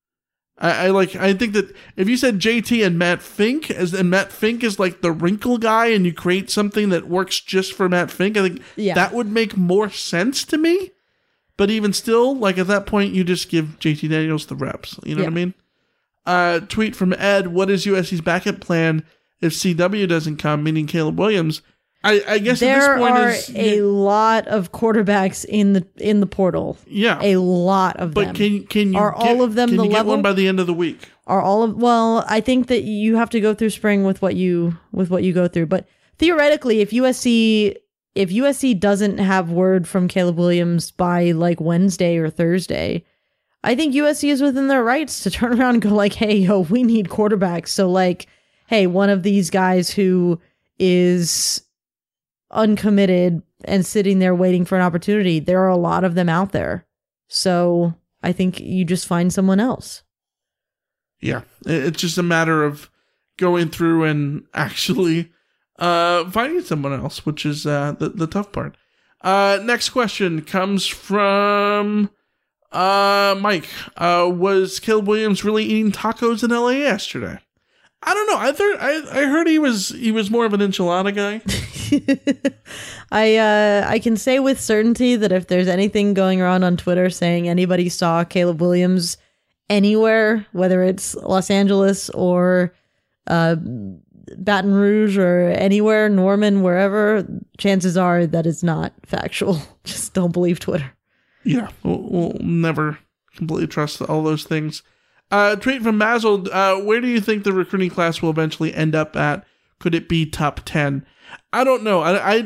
I think that if you said JT and Matt Fink is like the wrinkle guy and you create something that works just for Matt Fink, I think that would make more sense to me. But even still, like at that point, you just give JT Daniels the reps. You know what I mean? Tweet from Ed, what is USC's backup plan if CW doesn't come, meaning Caleb Williams? I guess there at this point are a lot of quarterbacks in the portal. Yeah, a lot of them. But can you all of them can the you level? Get one by the end of the week? Well, I think that you have to go through spring with what you go through. But theoretically, if USC doesn't have word from Caleb Williams by like Wednesday or Thursday, I think USC is within their rights to turn around and go like, hey, yo, we need quarterbacks. So like, hey, one of these guys who is uncommitted and sitting there waiting for an opportunity, there are a lot of them out there. So I think you just find someone else. Yeah, it's just a matter of going through and actually finding someone else, which is the tough part. Next question comes from Mike. Was Caleb Williams really eating tacos in LA yesterday? I don't know. I heard he was more of an enchilada guy. I can say with certainty that if there's anything going around on Twitter saying anybody saw Caleb Williams anywhere, whether it's Los Angeles or Baton Rouge or anywhere, Norman, wherever, chances are that is not factual. Just don't believe Twitter. Yeah, we'll never completely trust all those things. Tweet from Mazel, where do you think the recruiting class will eventually end up at? Could it be top 10? I don't know.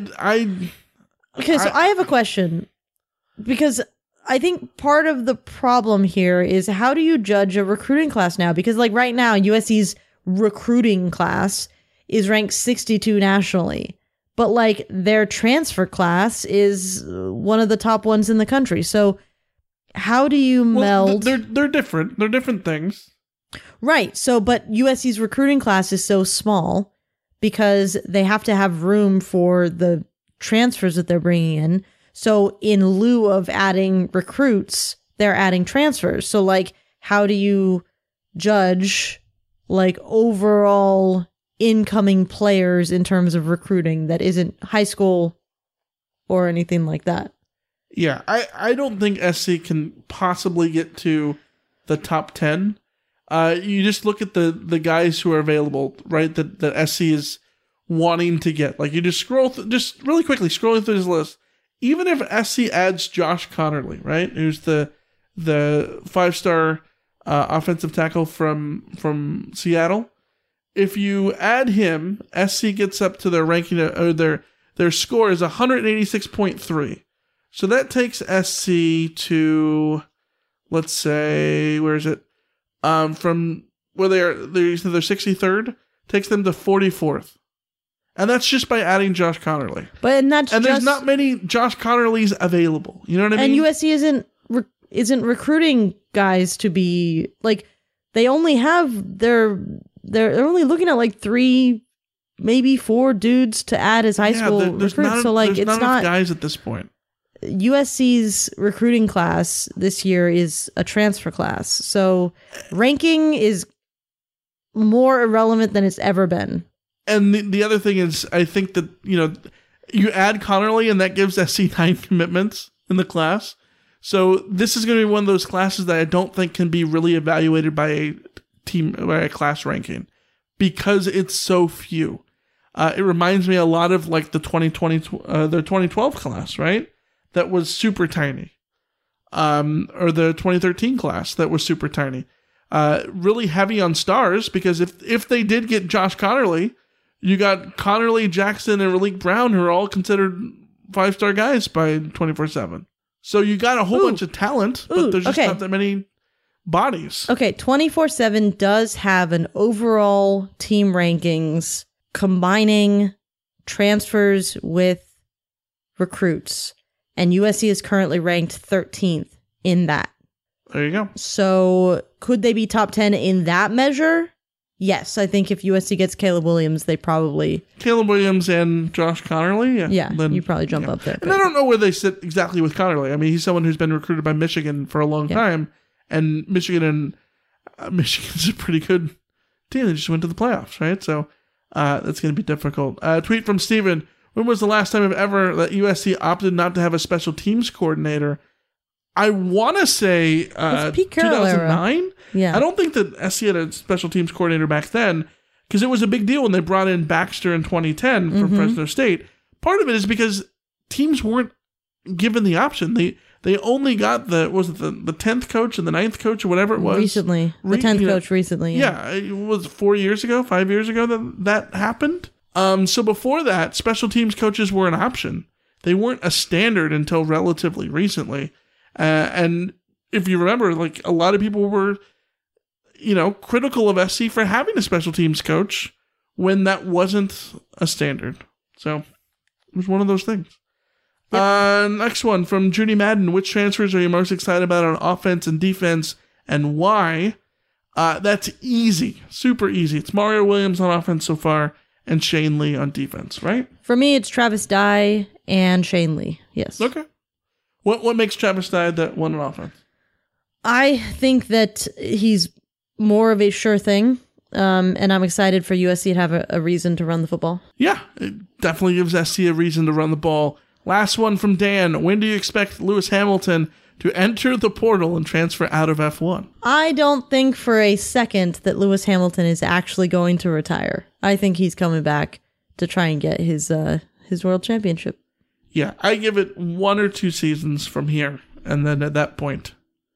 Okay, so I have a question. Because I think part of the problem here is how do you judge a recruiting class now? Because like right now, USC's recruiting class is ranked 62 nationally. But like their transfer class is one of the top ones in the country. So how do you meld? They're different. They're different things. Right. So, but USC's recruiting class is so small because they have to have room for the transfers that they're bringing in. So in lieu of adding recruits, they're adding transfers. So like, how do you judge like overall incoming players in terms of recruiting that isn't high school or anything like that? Yeah, I don't think SC can possibly get to the top 10. You just look at the guys who are available, right? That SC is wanting to get. Like you just just really quickly scrolling through this list. Even if SC adds Josh Connerly, right, who's the 5-star offensive tackle from Seattle, if you add him, SC gets up to their ranking or their score is 186.3. So that takes SC to, let's say, where is it? From where they're 63rd, takes them to 44th. And that's just by adding Josh Connerly. And there's not many Josh Connerlys available. You know what I mean? And USC isn't recruiting guys to be like, they only have they're only looking at like 3, maybe 4 dudes to add as high school recruits. So like, it's not enough guys at this point. USC's recruiting class this year is a transfer class. So ranking is more irrelevant than it's ever been. And the other thing is, I think that, you add Connerly and that gives SC 9 commitments. in the class. So this is going to be one of those classes that I don't think can be really evaluated by a class ranking because it's so few. It reminds me a lot of like the 2012 class, right? That was super tiny. Or the 2013 class that was super tiny. Really heavy on stars because if they did get Josh Connerly, you got Connerly, Jackson, and Raleek Brown, who are all considered 5-star guys by 24/7. So you got a whole bunch of talent, but there's just not that many bodies. Okay, 24/7 does have an overall team rankings combining transfers with recruits, and USC is currently ranked 13th in that. There you go. So could they be top 10 in that measure? Yes, I think if USC gets Caleb Williams, they probably... Caleb Williams and Josh Connerly? Yeah, then, you probably jump up there. And I don't know where they sit exactly with Connerly. I mean, he's someone who's been recruited by Michigan for a long time, and Michigan's a pretty good team. They just went to the playoffs, right? So that's going to be difficult. Tweet from Steven. When was the last time ever that USC opted not to have a special teams coordinator? I want to say 2009. Yeah. I don't think that SC had a special teams coordinator back then because it was a big deal when they brought in Baxter in 2010 from Fresno State. Part of it is because teams weren't given the option. They only got the 10th coach and the 9th coach or whatever it was. Recently. The 10th coach recently. Yeah. It was 5 years ago that happened. So before that, special teams coaches were an option. They weren't a standard until relatively recently. And if you remember, like a lot of people were, critical of SC for having a special teams coach when that wasn't a standard. So it was one of those things. Yep. Next one from Judy Madden. Which transfers are you most excited about on offense and defense and why? That's easy. Super easy. It's Mario Williams on offense so far and Shane Lee on defense, right? For me, it's Travis Dye and Shane Lee. Yes. Okay. What makes Travis Dye that one on offense? I think that he's more of a sure thing, and I'm excited for USC to have a reason to run the football. Yeah, it definitely gives SC a reason to run the ball. Last one from Dan. When do you expect Lewis Hamilton to enter the portal and transfer out of F1? I don't think for a second that Lewis Hamilton is actually going to retire. I think he's coming back to try and get his world championship. Yeah, I give it 1 or 2 seasons from here, and then at that point,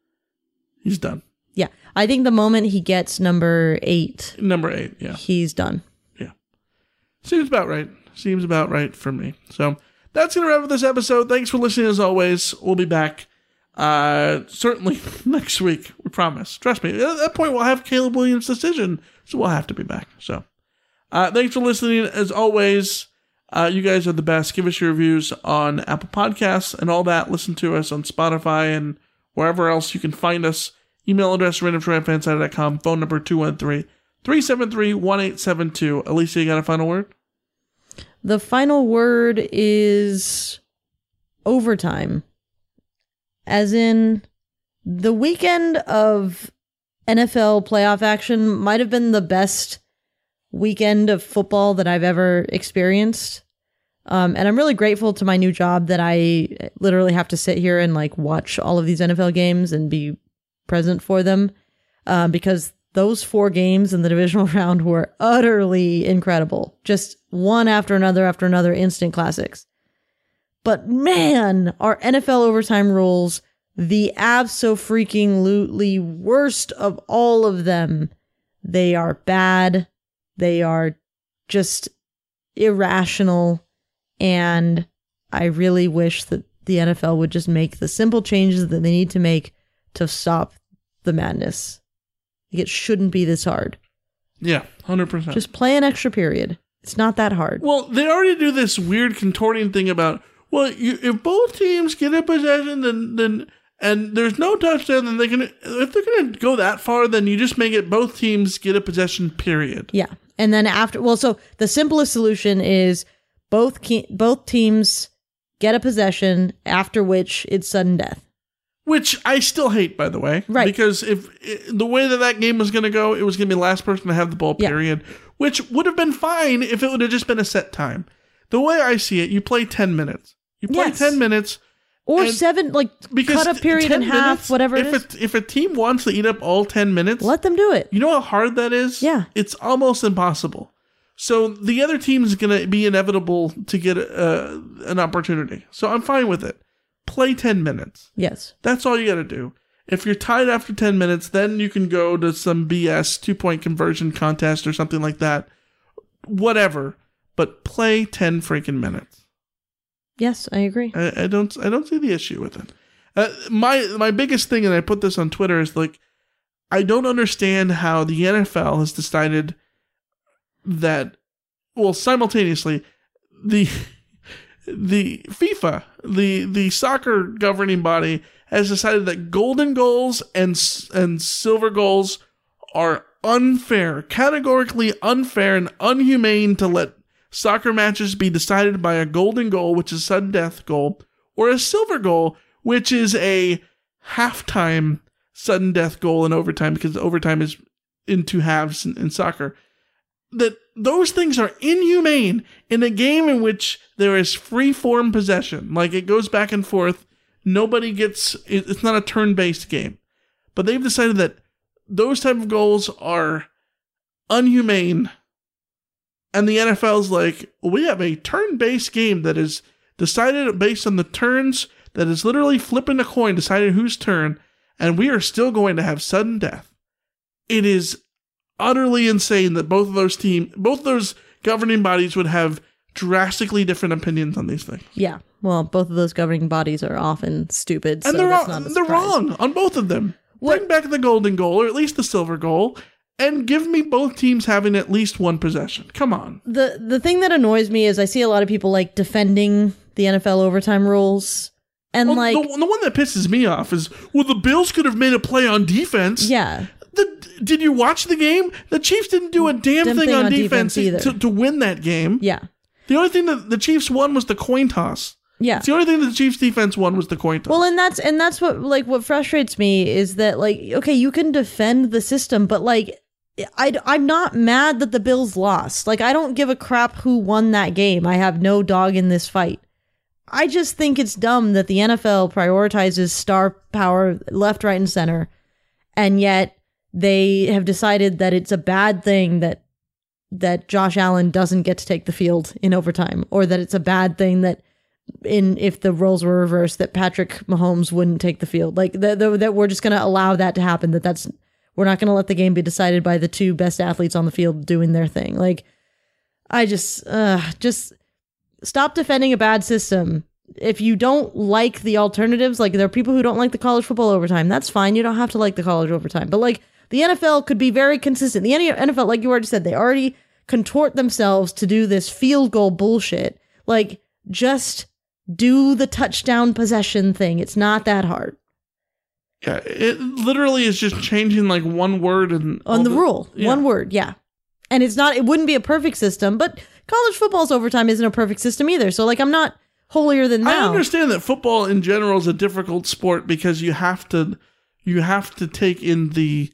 he's done. Yeah, I think the moment he gets number 8, yeah, he's done. Yeah, seems about right for me. So that's gonna wrap up this episode. Thanks for listening as always. We'll be back certainly next week. We promise. Trust me. At that point, we'll have Caleb Williams' decision, so we'll have to be back. So thanks for listening as always. You guys are the best. Give us your reviews on Apple Podcasts and all that. Listen to us on Spotify and wherever else you can find us. Email address, randomtryoutfansided.com. Phone number 213-373-1872. Alicia, you got a final word? The final word is overtime. As in, the weekend of NFL playoff action might have been the best weekend of football that I've ever experienced. And I'm really grateful to my new job that I literally have to sit here and watch all of these NFL games and be present for them. Because those 4 games in the divisional round were utterly incredible. Just one after another instant classics. But man, our NFL overtime rules, the abso-freaking-lutely worst of all of them. They are bad. They are just irrational. And I really wish that the NFL would just make the simple changes that they need to make to stop the madness. It shouldn't be this hard. Yeah, 100%. Just play an extra period. It's not that hard. Well, they already do this weird contorting thing about, if both teams get a possession, then and there's no touchdown, then if they're gonna go that far, then you just make it both teams get a possession, period. Yeah, and then so the simplest solution is both teams get a possession, after which it's sudden death. Which I still hate, by the way. Right. Because the way that game was going to go, it was going to be the last person to have the ball, period. Yeah. Which would have been fine if it would have just been a set time. The way I see it, you play 10 minutes. You play 10 minutes, Or cut a period in half, minutes, whatever it is. If a team wants to eat up all 10 minutes, let them do it. You know how hard that is? Yeah. It's almost impossible. So the other team is going to be inevitable to get an opportunity. So I'm fine with it. Play 10 minutes. Yes. That's all you got to do. If you're tied after 10 minutes, then you can go to some BS 2-point conversion contest or something like that. Whatever. But play 10 freaking minutes. Yes, I agree. I don't see the issue with it. My biggest thing, and I put this on Twitter, is like, I don't understand how the NFL has decided that, well, simultaneously, the FIFA, the soccer governing body, has decided that golden goals and silver goals are unfair, categorically unfair and unhumane to let soccer matches be decided by a golden goal, which is sudden death goal, or a silver goal, which is a halftime sudden death goal in overtime, because overtime is in two halves in soccer. That those things are inhumane in a game in which there is free form possession. Like, it goes back and forth. Nobody gets, it's not a turn-based game. But they've decided that those type of goals are unhumane. And the NFL's like, we have a turn-based game that is decided based on the turns, that is literally flipping a coin, deciding whose turn, and we are still going to have sudden death. It is utterly insane that both those governing bodies would have drastically different opinions on these things. Yeah. Well, both of those governing bodies are often stupid. And so they're wrong on both of them. Bring back the golden goal, or at least the silver goal, and give me both teams having at least one possession. Come on. The thing that annoys me is I see a lot of people like defending the NFL overtime rules. And the one that pisses me off is, well, the Bills could have made a play on defense. Yeah. Did you watch the game? The Chiefs didn't do a damn thing on defense to win that game. Yeah. The only thing that the Chiefs won was the coin toss. Yeah. It's the only thing that the Chiefs defense won was the coin toss. Well, and that's what frustrates me is that, like, okay, you can defend the system, but like, I'm not mad that the Bills lost. Like, I don't give a crap who won that game. I have no dog in this fight. I just think it's dumb that the NFL prioritizes star power left, right, and center, and yet they have decided that it's a bad thing that Josh Allen doesn't get to take the field in overtime, or that it's a bad thing that if the roles were reversed, that Patrick Mahomes wouldn't take the field. Like, that we're just going to allow that to happen, we're not going to let the game be decided by the two best athletes on the field doing their thing. Like, I just stop defending a bad system. If you don't like the alternatives, like, there are people who don't like the college football overtime. That's fine. You don't have to like the college overtime. But, like, the NFL could be very consistent. The NFL, like you already said, they already contort themselves to do this field goal bullshit. Like, just do the touchdown possession thing. It's not that hard. Yeah, it literally is just changing like one word on the rule. Yeah. One word, yeah. And it wouldn't be a perfect system, but college football's overtime isn't a perfect system either. So, like, I'm not holier than thou. I understand that football in general is a difficult sport because you have to take in the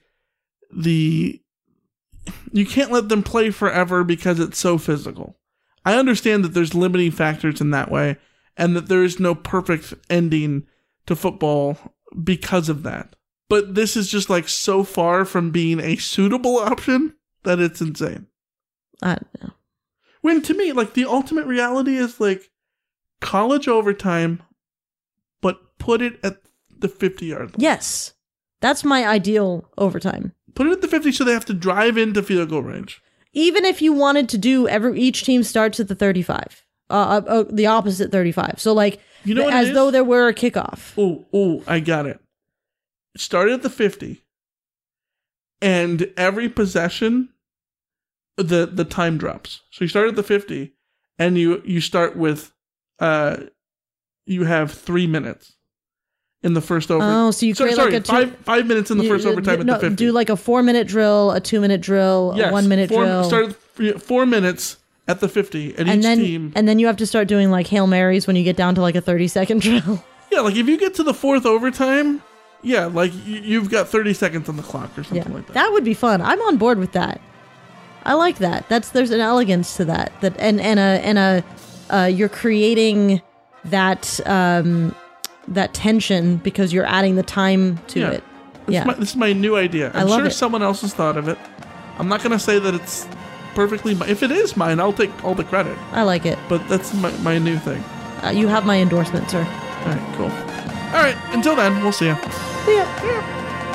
you can't let them play forever because it's so physical. I understand that there's limiting factors in that way, and that there is no perfect ending to football because of that. But this is just like so far from being a suitable option that it's insane. I don't know. When to me, like, the ultimate reality is like college overtime, but put it at the 50-yard line. Yes. That's my ideal overtime. Put it at the 50 so they have to drive into field goal range. Even if you wanted to do each team starts at the 35. The opposite 35. So, like, you know, as though there were a kickoff. Oh, I got it. Start at the 50. And every possession, the time drops. So you start at the 50, and you start with, you have 3 minutes in the first overtime. Oh, so you create like a 5 minutes in the first overtime at the 50. Do like a 4-minute drill, a 2-minute drill, a 1-minute drill. Start 4 minutes at the 50 at each team. And then you have to start doing like Hail Marys when you get down to like a 30-second drill. Yeah, like if you get to the fourth overtime, yeah, like you've got 30 seconds on the clock or something like that. That would be fun. I'm on board with that. I like that. There's an elegance to that. You're creating that that tension because you're adding the time to it. This is my new idea. I'm sure someone else has thought of it. I'm not going to say that it's perfectly mine. If it is mine, I'll take all the credit. I like it. But that's my new thing. You have my endorsement, sir. All right, cool. All right, until then, we'll see ya. See ya.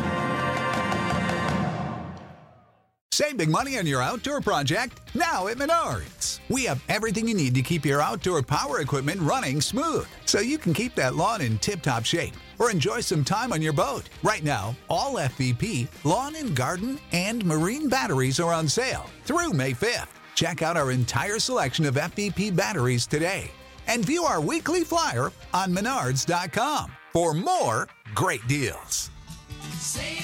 Save big money on your outdoor project now at Menards. We have everything you need to keep your outdoor power equipment running smooth so you can keep that lawn in tip-top shape or enjoy some time on your boat. Right now, all FVP, lawn and garden, and marine batteries are on sale through May 5th. Check out our entire selection of FVP batteries today and view our weekly flyer on Menards.com for more great deals. Save